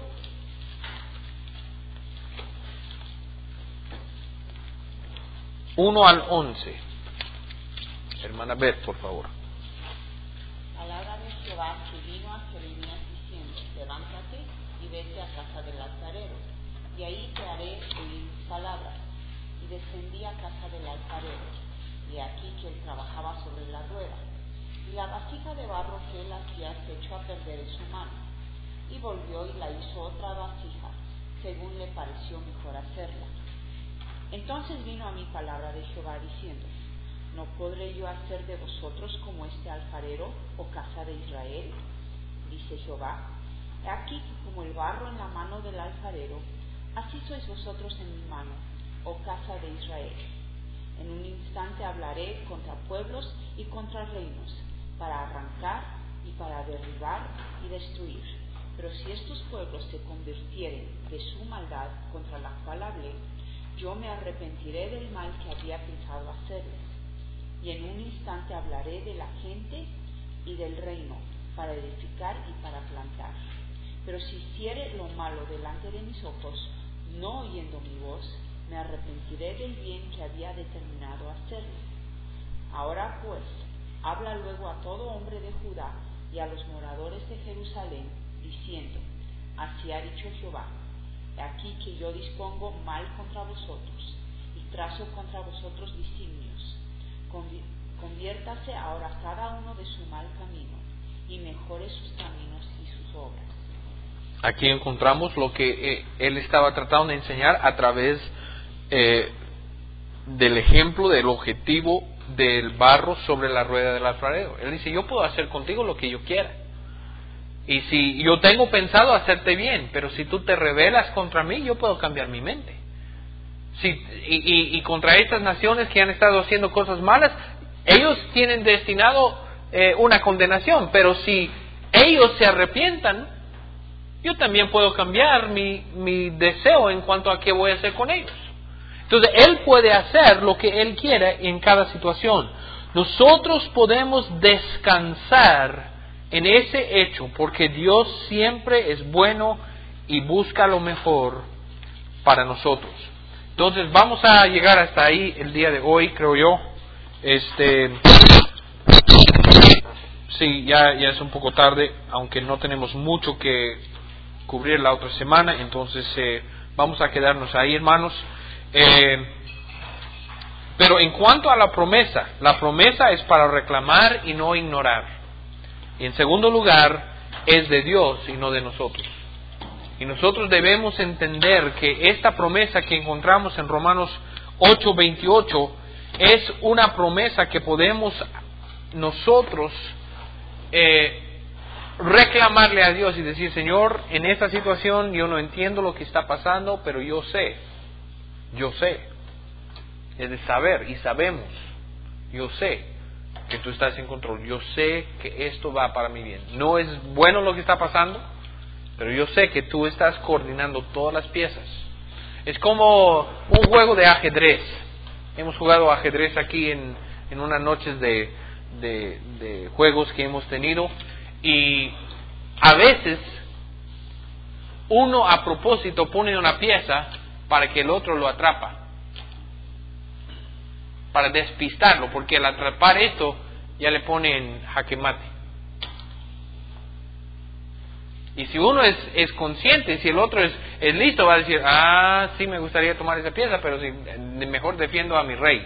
uno al once. Hermana Beth, por favor. Palabra de Jehová que vino a Jeremías diciendo, levántate y vete a casa del alfarero, y ahí te haré oír mis palabras. Y descendí a casa del alfarero, y aquí que él trabajaba sobre la rueda, y la vasija de barro que él hacía se echó a perder en su mano, y volvió y la hizo otra vasija, según le pareció mejor hacerla. Entonces vino a mí palabra de Jehová diciendo, ¿no podré yo hacer de vosotros como este alfarero, o casa de Israel? Dice Jehová, he aquí que como el barro en la mano del alfarero, así sois vosotros en mi mano, oh casa de Israel. En un instante hablaré contra pueblos y contra reinos, para arrancar y para derribar y destruir. Pero si estos pueblos se convirtieren de su maldad contra la cual hablé, yo me arrepentiré del mal que había pensado hacerles. Y en un instante hablaré de la gente y del reino, para edificar y para plantar. Pero si hiciere lo malo delante de mis ojos, no oyendo mi voz, me arrepentiré del bien que había determinado hacerle. Ahora pues, habla luego a todo hombre de Judá y a los moradores de Jerusalén, diciendo, así ha dicho Jehová, he aquí que yo dispongo mal contra vosotros, y trazo contra vosotros designios. Convi- conviértase ahora cada uno de su mal camino, y mejore sus caminos y sus obras. Aquí encontramos lo que eh, él estaba tratando de enseñar a través eh, del ejemplo, del objetivo del barro sobre la rueda del alfarero. Él dice, yo puedo hacer contigo lo que yo quiera. Y si yo tengo pensado hacerte bien, pero si tú te rebelas contra mí, yo puedo cambiar mi mente. Si, y, y, y contra estas naciones que han estado haciendo cosas malas, ellos tienen destinado eh, una condenación, pero si ellos se arrepientan, yo también puedo cambiar mi, mi deseo en cuanto a qué voy a hacer con ellos. Entonces, Él puede hacer lo que Él quiera en cada situación. Nosotros podemos descansar en ese hecho porque Dios siempre es bueno y busca lo mejor para nosotros. Entonces vamos a llegar hasta ahí el día de hoy, creo yo. Este, sí, ya, ya es un poco tarde, aunque no tenemos mucho que cubrir la otra semana, entonces eh, vamos a quedarnos ahí, hermanos. Eh, pero en cuanto a la promesa, la promesa es para reclamar y no ignorar. Y en segundo lugar, es de Dios y no de nosotros. Y nosotros debemos entender que esta promesa que encontramos en Romanos ocho veintiocho es una promesa que podemos nosotros eh, reclamarle a Dios y decir: Señor, en esta situación yo no entiendo lo que está pasando, pero yo sé, yo sé, es de saber y sabemos, yo sé que tú estás en control, yo sé que esto va para mi bien. No es bueno lo que está pasando, pero yo sé que tú estás coordinando todas las piezas. Es como un juego de ajedrez. Hemos jugado ajedrez aquí en, en unas noches de, de, de juegos que hemos tenido, y a veces uno a propósito pone una pieza para que el otro lo atrapa, para despistarlo, porque al atrapar esto ya le pone en jaque mate. Y si uno es, es consciente, si el otro es, es listo, va a decir: ah, sí me gustaría tomar esa pieza, pero si, mejor defiendo a mi rey.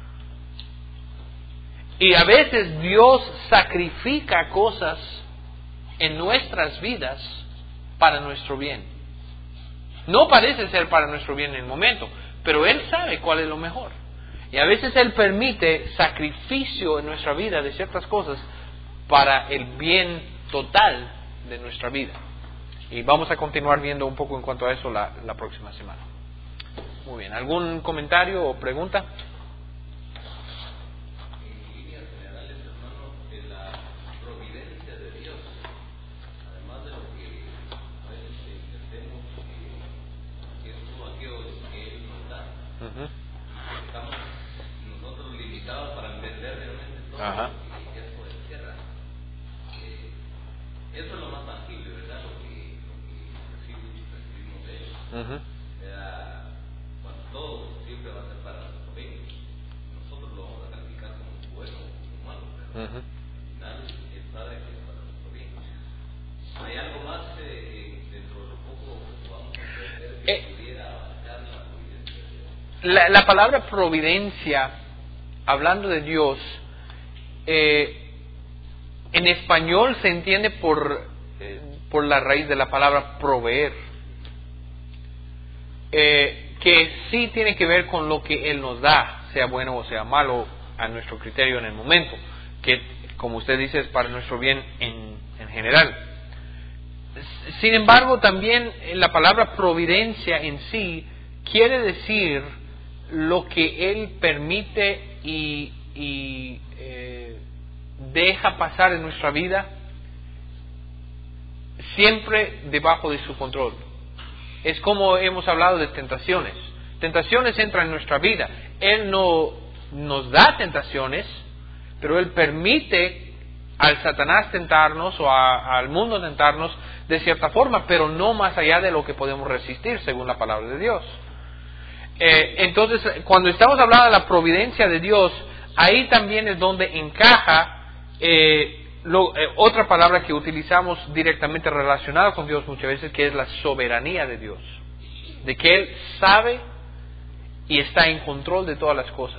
Y a veces Dios sacrifica cosas en nuestras vidas para nuestro bien. No parece ser para nuestro bien en el momento, pero Él sabe cuál es lo mejor. Y a veces Él permite sacrificio en nuestra vida de ciertas cosas para el bien total de nuestra vida. Y vamos a continuar viendo un poco en cuanto a eso la, la próxima semana. Muy bien, ¿algún comentario o pregunta? En líneas generales, hermano, de la providencia de Dios, además de lo que a veces entendemos que es todo aquello que Él nos da, Uh-huh. estamos nosotros limitados para entender realmente todo Ajá. lo que es por tierra. Eh, eso es lo más tangible, ¿verdad? Lo que, lo que recibimos, recibimos de Él. Uh-huh. O sea, cuando todo siempre va a ser para nuestro bien, nosotros lo vamos a calificar como bueno o como malo, pero Uh-huh. al final Él sabe que es para nuestro bien. ¿Hay algo más eh, dentro de lo poco que vamos a aprender que Eh, pudiera abarcar la providencia de Dios? La, la palabra providencia, hablando de Dios, eh, en español se entiende por, eh, por la raíz de la palabra proveer, eh, que sí tiene que ver con lo que Él nos da, sea bueno o sea malo, a nuestro criterio en el momento, que como usted dice es para nuestro bien en, en general. Sin embargo, también la palabra providencia en sí quiere decir lo que Él permite y, y eh, deja pasar en nuestra vida, siempre debajo de su control. Es como hemos hablado de tentaciones. Tentaciones entran en nuestra vida. Él no nos da tentaciones, pero Él permite al Satanás tentarnos o a, al mundo tentarnos de cierta forma, pero no más allá de lo que podemos resistir según la palabra de Dios. Eh, entonces, cuando estamos hablando de la providencia de Dios, ahí también es donde encaja eh, lo, eh, otra palabra que utilizamos directamente relacionada con Dios muchas veces, que es la soberanía de Dios, de que Él sabe y está en control de todas las cosas.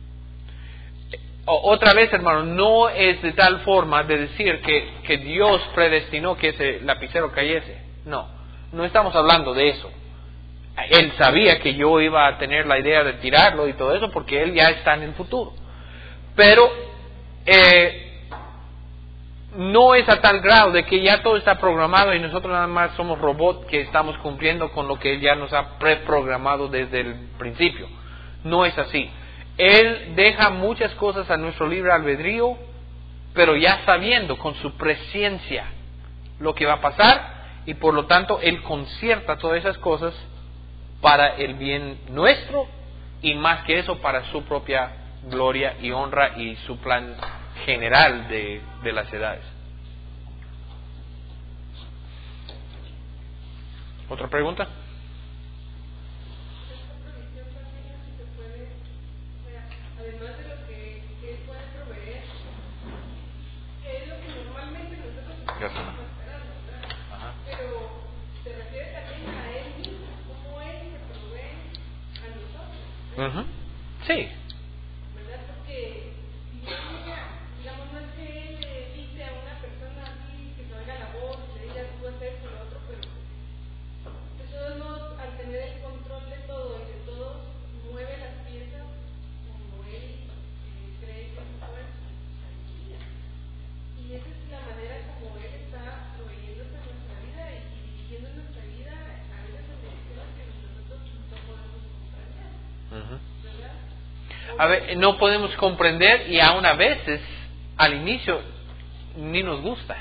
O, otra vez, hermano, no es de tal forma de decir que, que Dios predestinó que ese lapicero cayese. No, no estamos hablando de eso. Él sabía que yo iba a tener la idea de tirarlo y todo eso porque Él ya está en el futuro. Pero eh, no es a tal grado de que ya todo está programado y nosotros nada más somos robots que estamos cumpliendo con lo que Él ya nos ha preprogramado desde el principio. No es así. Él deja muchas cosas a nuestro libre albedrío, pero ya sabiendo con su presciencia lo que va a pasar, y por lo tanto Él concierta todas esas cosas para el bien nuestro y más que eso para su propia gloria y honra y su plan general de, de las edades. ¿Otra pregunta? Además de lo que Él puede proveer, es lo que normalmente nosotros estamos esperando, ¿verdad? Ajá. Pero se refiere también a Él mismo, cómo Él se provee a nosotros. Uh-huh. Sí. ¿Verdad? Porque si yo diga, digamos, no es que Él le dice a una persona así que se oiga la voz, le diga tú haces esto, lo otro, pero de todos modos, al tener el control de todo y de todo, mueve las piezas como Él eh, cree que es fuerza, sabiduría. Y esa es la manera como Él está proveyéndose en nuestra vida y, y dirigiendo nuestra vida a veces en direcciones que nosotros no podemos comprender. Uh-huh. ¿Verdad? A ver, no podemos comprender y aún a veces al inicio ni nos gusta.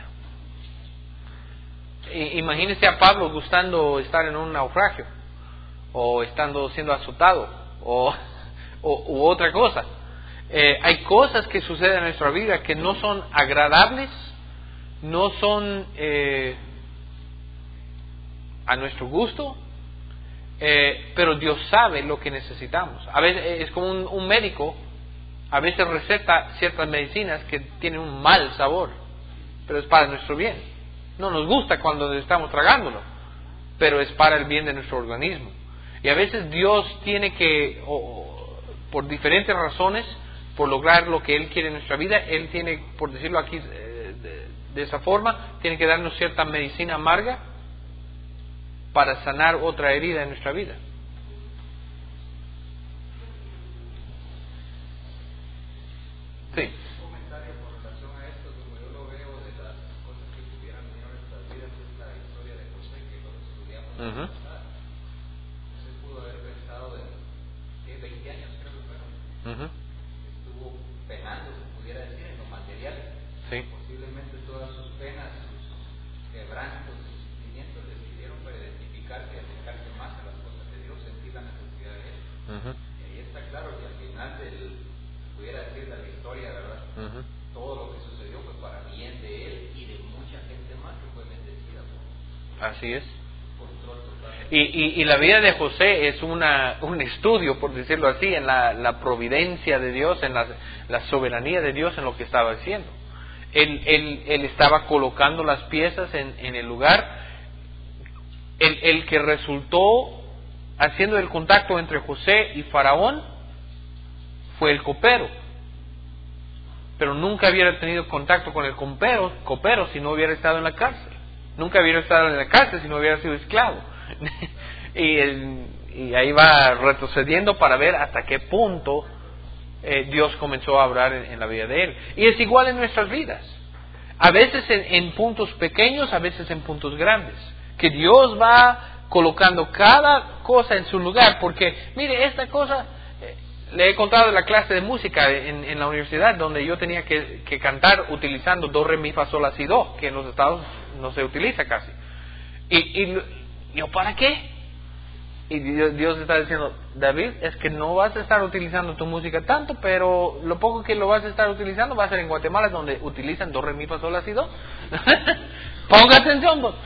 I, imagínese a Pablo gustando estar en un naufragio o estando siendo azotado o, o u otra cosa. Eh, hay cosas que suceden en nuestra vida que no son agradables, no son eh, a nuestro gusto, eh, pero Dios sabe lo que necesitamos. A veces es como un, un médico, a veces receta ciertas medicinas que tienen un mal sabor, pero es para nuestro bien. No nos gusta cuando estamos tragándolo, pero es para el bien de nuestro organismo. Y a veces Dios tiene que, o, por diferentes razones, por lograr lo que Él quiere en nuestra vida, Él tiene, por decirlo aquí eh, de, de esa forma, tiene que darnos cierta medicina amarga para sanar otra herida en nuestra vida. Sí. Un comentario con relación a esto, como yo lo veo de las cosas que pudieran venir a nuestras vidas, es la historia de José, que lo estudiamos en Uh-huh. la pasada. José pudo haber pensado de ¿qué? veinte años, creo que fueron. Uh-huh. Estuvo penando, se pudiera decir, en lo material. Sí. Posiblemente todas sus penas, sus quebrantos, sus sufrimientos les sirvieron para identificarse y acercarse más a las cosas de Dios, sentir la necesidad de Él. Uh-huh. Y ahí está claro que al final del, pudiera decir, de la historia, ¿verdad? Uh-huh. Todo lo que sucedió fue para bien de Él y de mucha gente más que fue bendecida por Así es. control total. Y, y, y la vida de José es una, un estudio, por decirlo así, en la, la providencia de Dios, en la, la soberanía de Dios en lo que estaba haciendo. Él, él, él estaba colocando las piezas en, en el lugar. El, el que resultó haciendo el contacto entre José y Faraón fue el copero. Pero nunca hubiera tenido contacto con el copero, copero si no hubiera estado en la cárcel. Nunca hubiera estado en la cárcel si no hubiera sido esclavo. y, el, y ahí va retrocediendo para ver hasta qué punto eh, Dios comenzó a obrar en, en la vida de él. Y es igual en nuestras vidas. A veces en, en puntos pequeños, a veces en puntos grandes. Que Dios va colocando cada cosa en su lugar. Porque, mire, esta cosa... Eh, le he contado de la clase de música en, en la universidad, donde yo tenía que, que cantar utilizando do, re, mi, fa, sol, la, si, do, que en los Estados no se utiliza casi. Y, y yo, ¿para qué? Y Dios, Dios está diciendo, David, es que no vas a estar utilizando tu música tanto, pero lo poco que lo vas a estar utilizando va a ser en Guatemala, donde utilizan do, re, mi, fa, sol, la, si, do. Ponga atención, vos.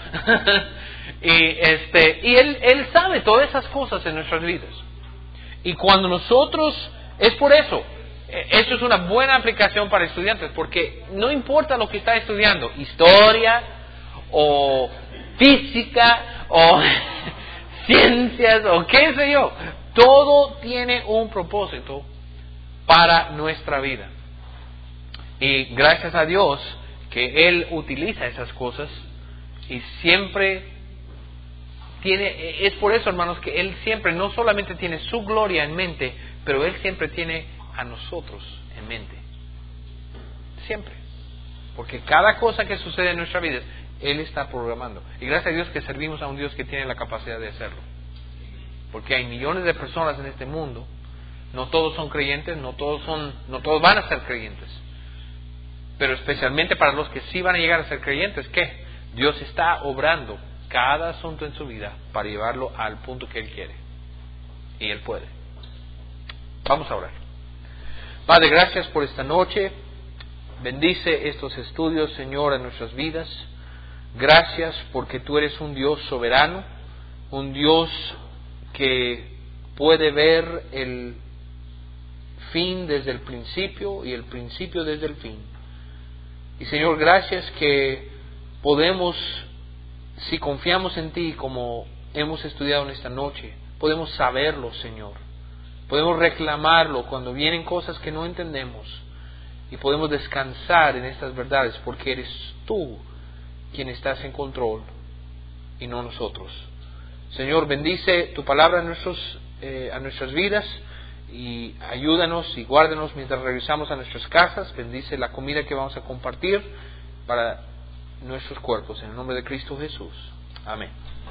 y este y él, él sabe todas esas cosas en nuestras vidas. Y cuando nosotros, es por eso, eso es una buena aplicación para estudiantes, porque no importa lo que está estudiando, historia, o física, o ciencias, o qué sé yo, todo tiene un propósito para nuestra vida. Y gracias a Dios que Él utiliza esas cosas y siempre... Tiene, es por eso, hermanos, que Él siempre no solamente tiene su gloria en mente, pero Él siempre tiene a nosotros en mente. Siempre. Porque cada cosa que sucede en nuestra vida, Él está programando. Y gracias a Dios que servimos a un Dios que tiene la capacidad de hacerlo. Porque hay millones de personas en este mundo, no todos son creyentes, no todos son, no todos van a ser creyentes. Pero especialmente para los que sí van a llegar a ser creyentes, ¿qué? Dios está obrando cada asunto en su vida para llevarlo al punto que Él quiere. Y Él puede. Vamos a orar. Padre, gracias por esta noche. Bendice estos estudios, Señor, en nuestras vidas. Gracias porque tú eres un Dios soberano, un Dios que puede ver el fin desde el principio y el principio desde el fin. Y Señor, gracias que podemos, si confiamos en ti como hemos estudiado en esta noche, podemos saberlo, Señor. Podemos reclamarlo cuando vienen cosas que no entendemos. Y podemos descansar en estas verdades porque eres tú quien estás en control y no nosotros. Señor, bendice tu palabra a, nuestros, eh, a nuestras vidas y ayúdanos y guárdanos mientras regresamos a nuestras casas. Bendice la comida que vamos a compartir para nuestros cuerpos. En el nombre de Cristo Jesús. Amén.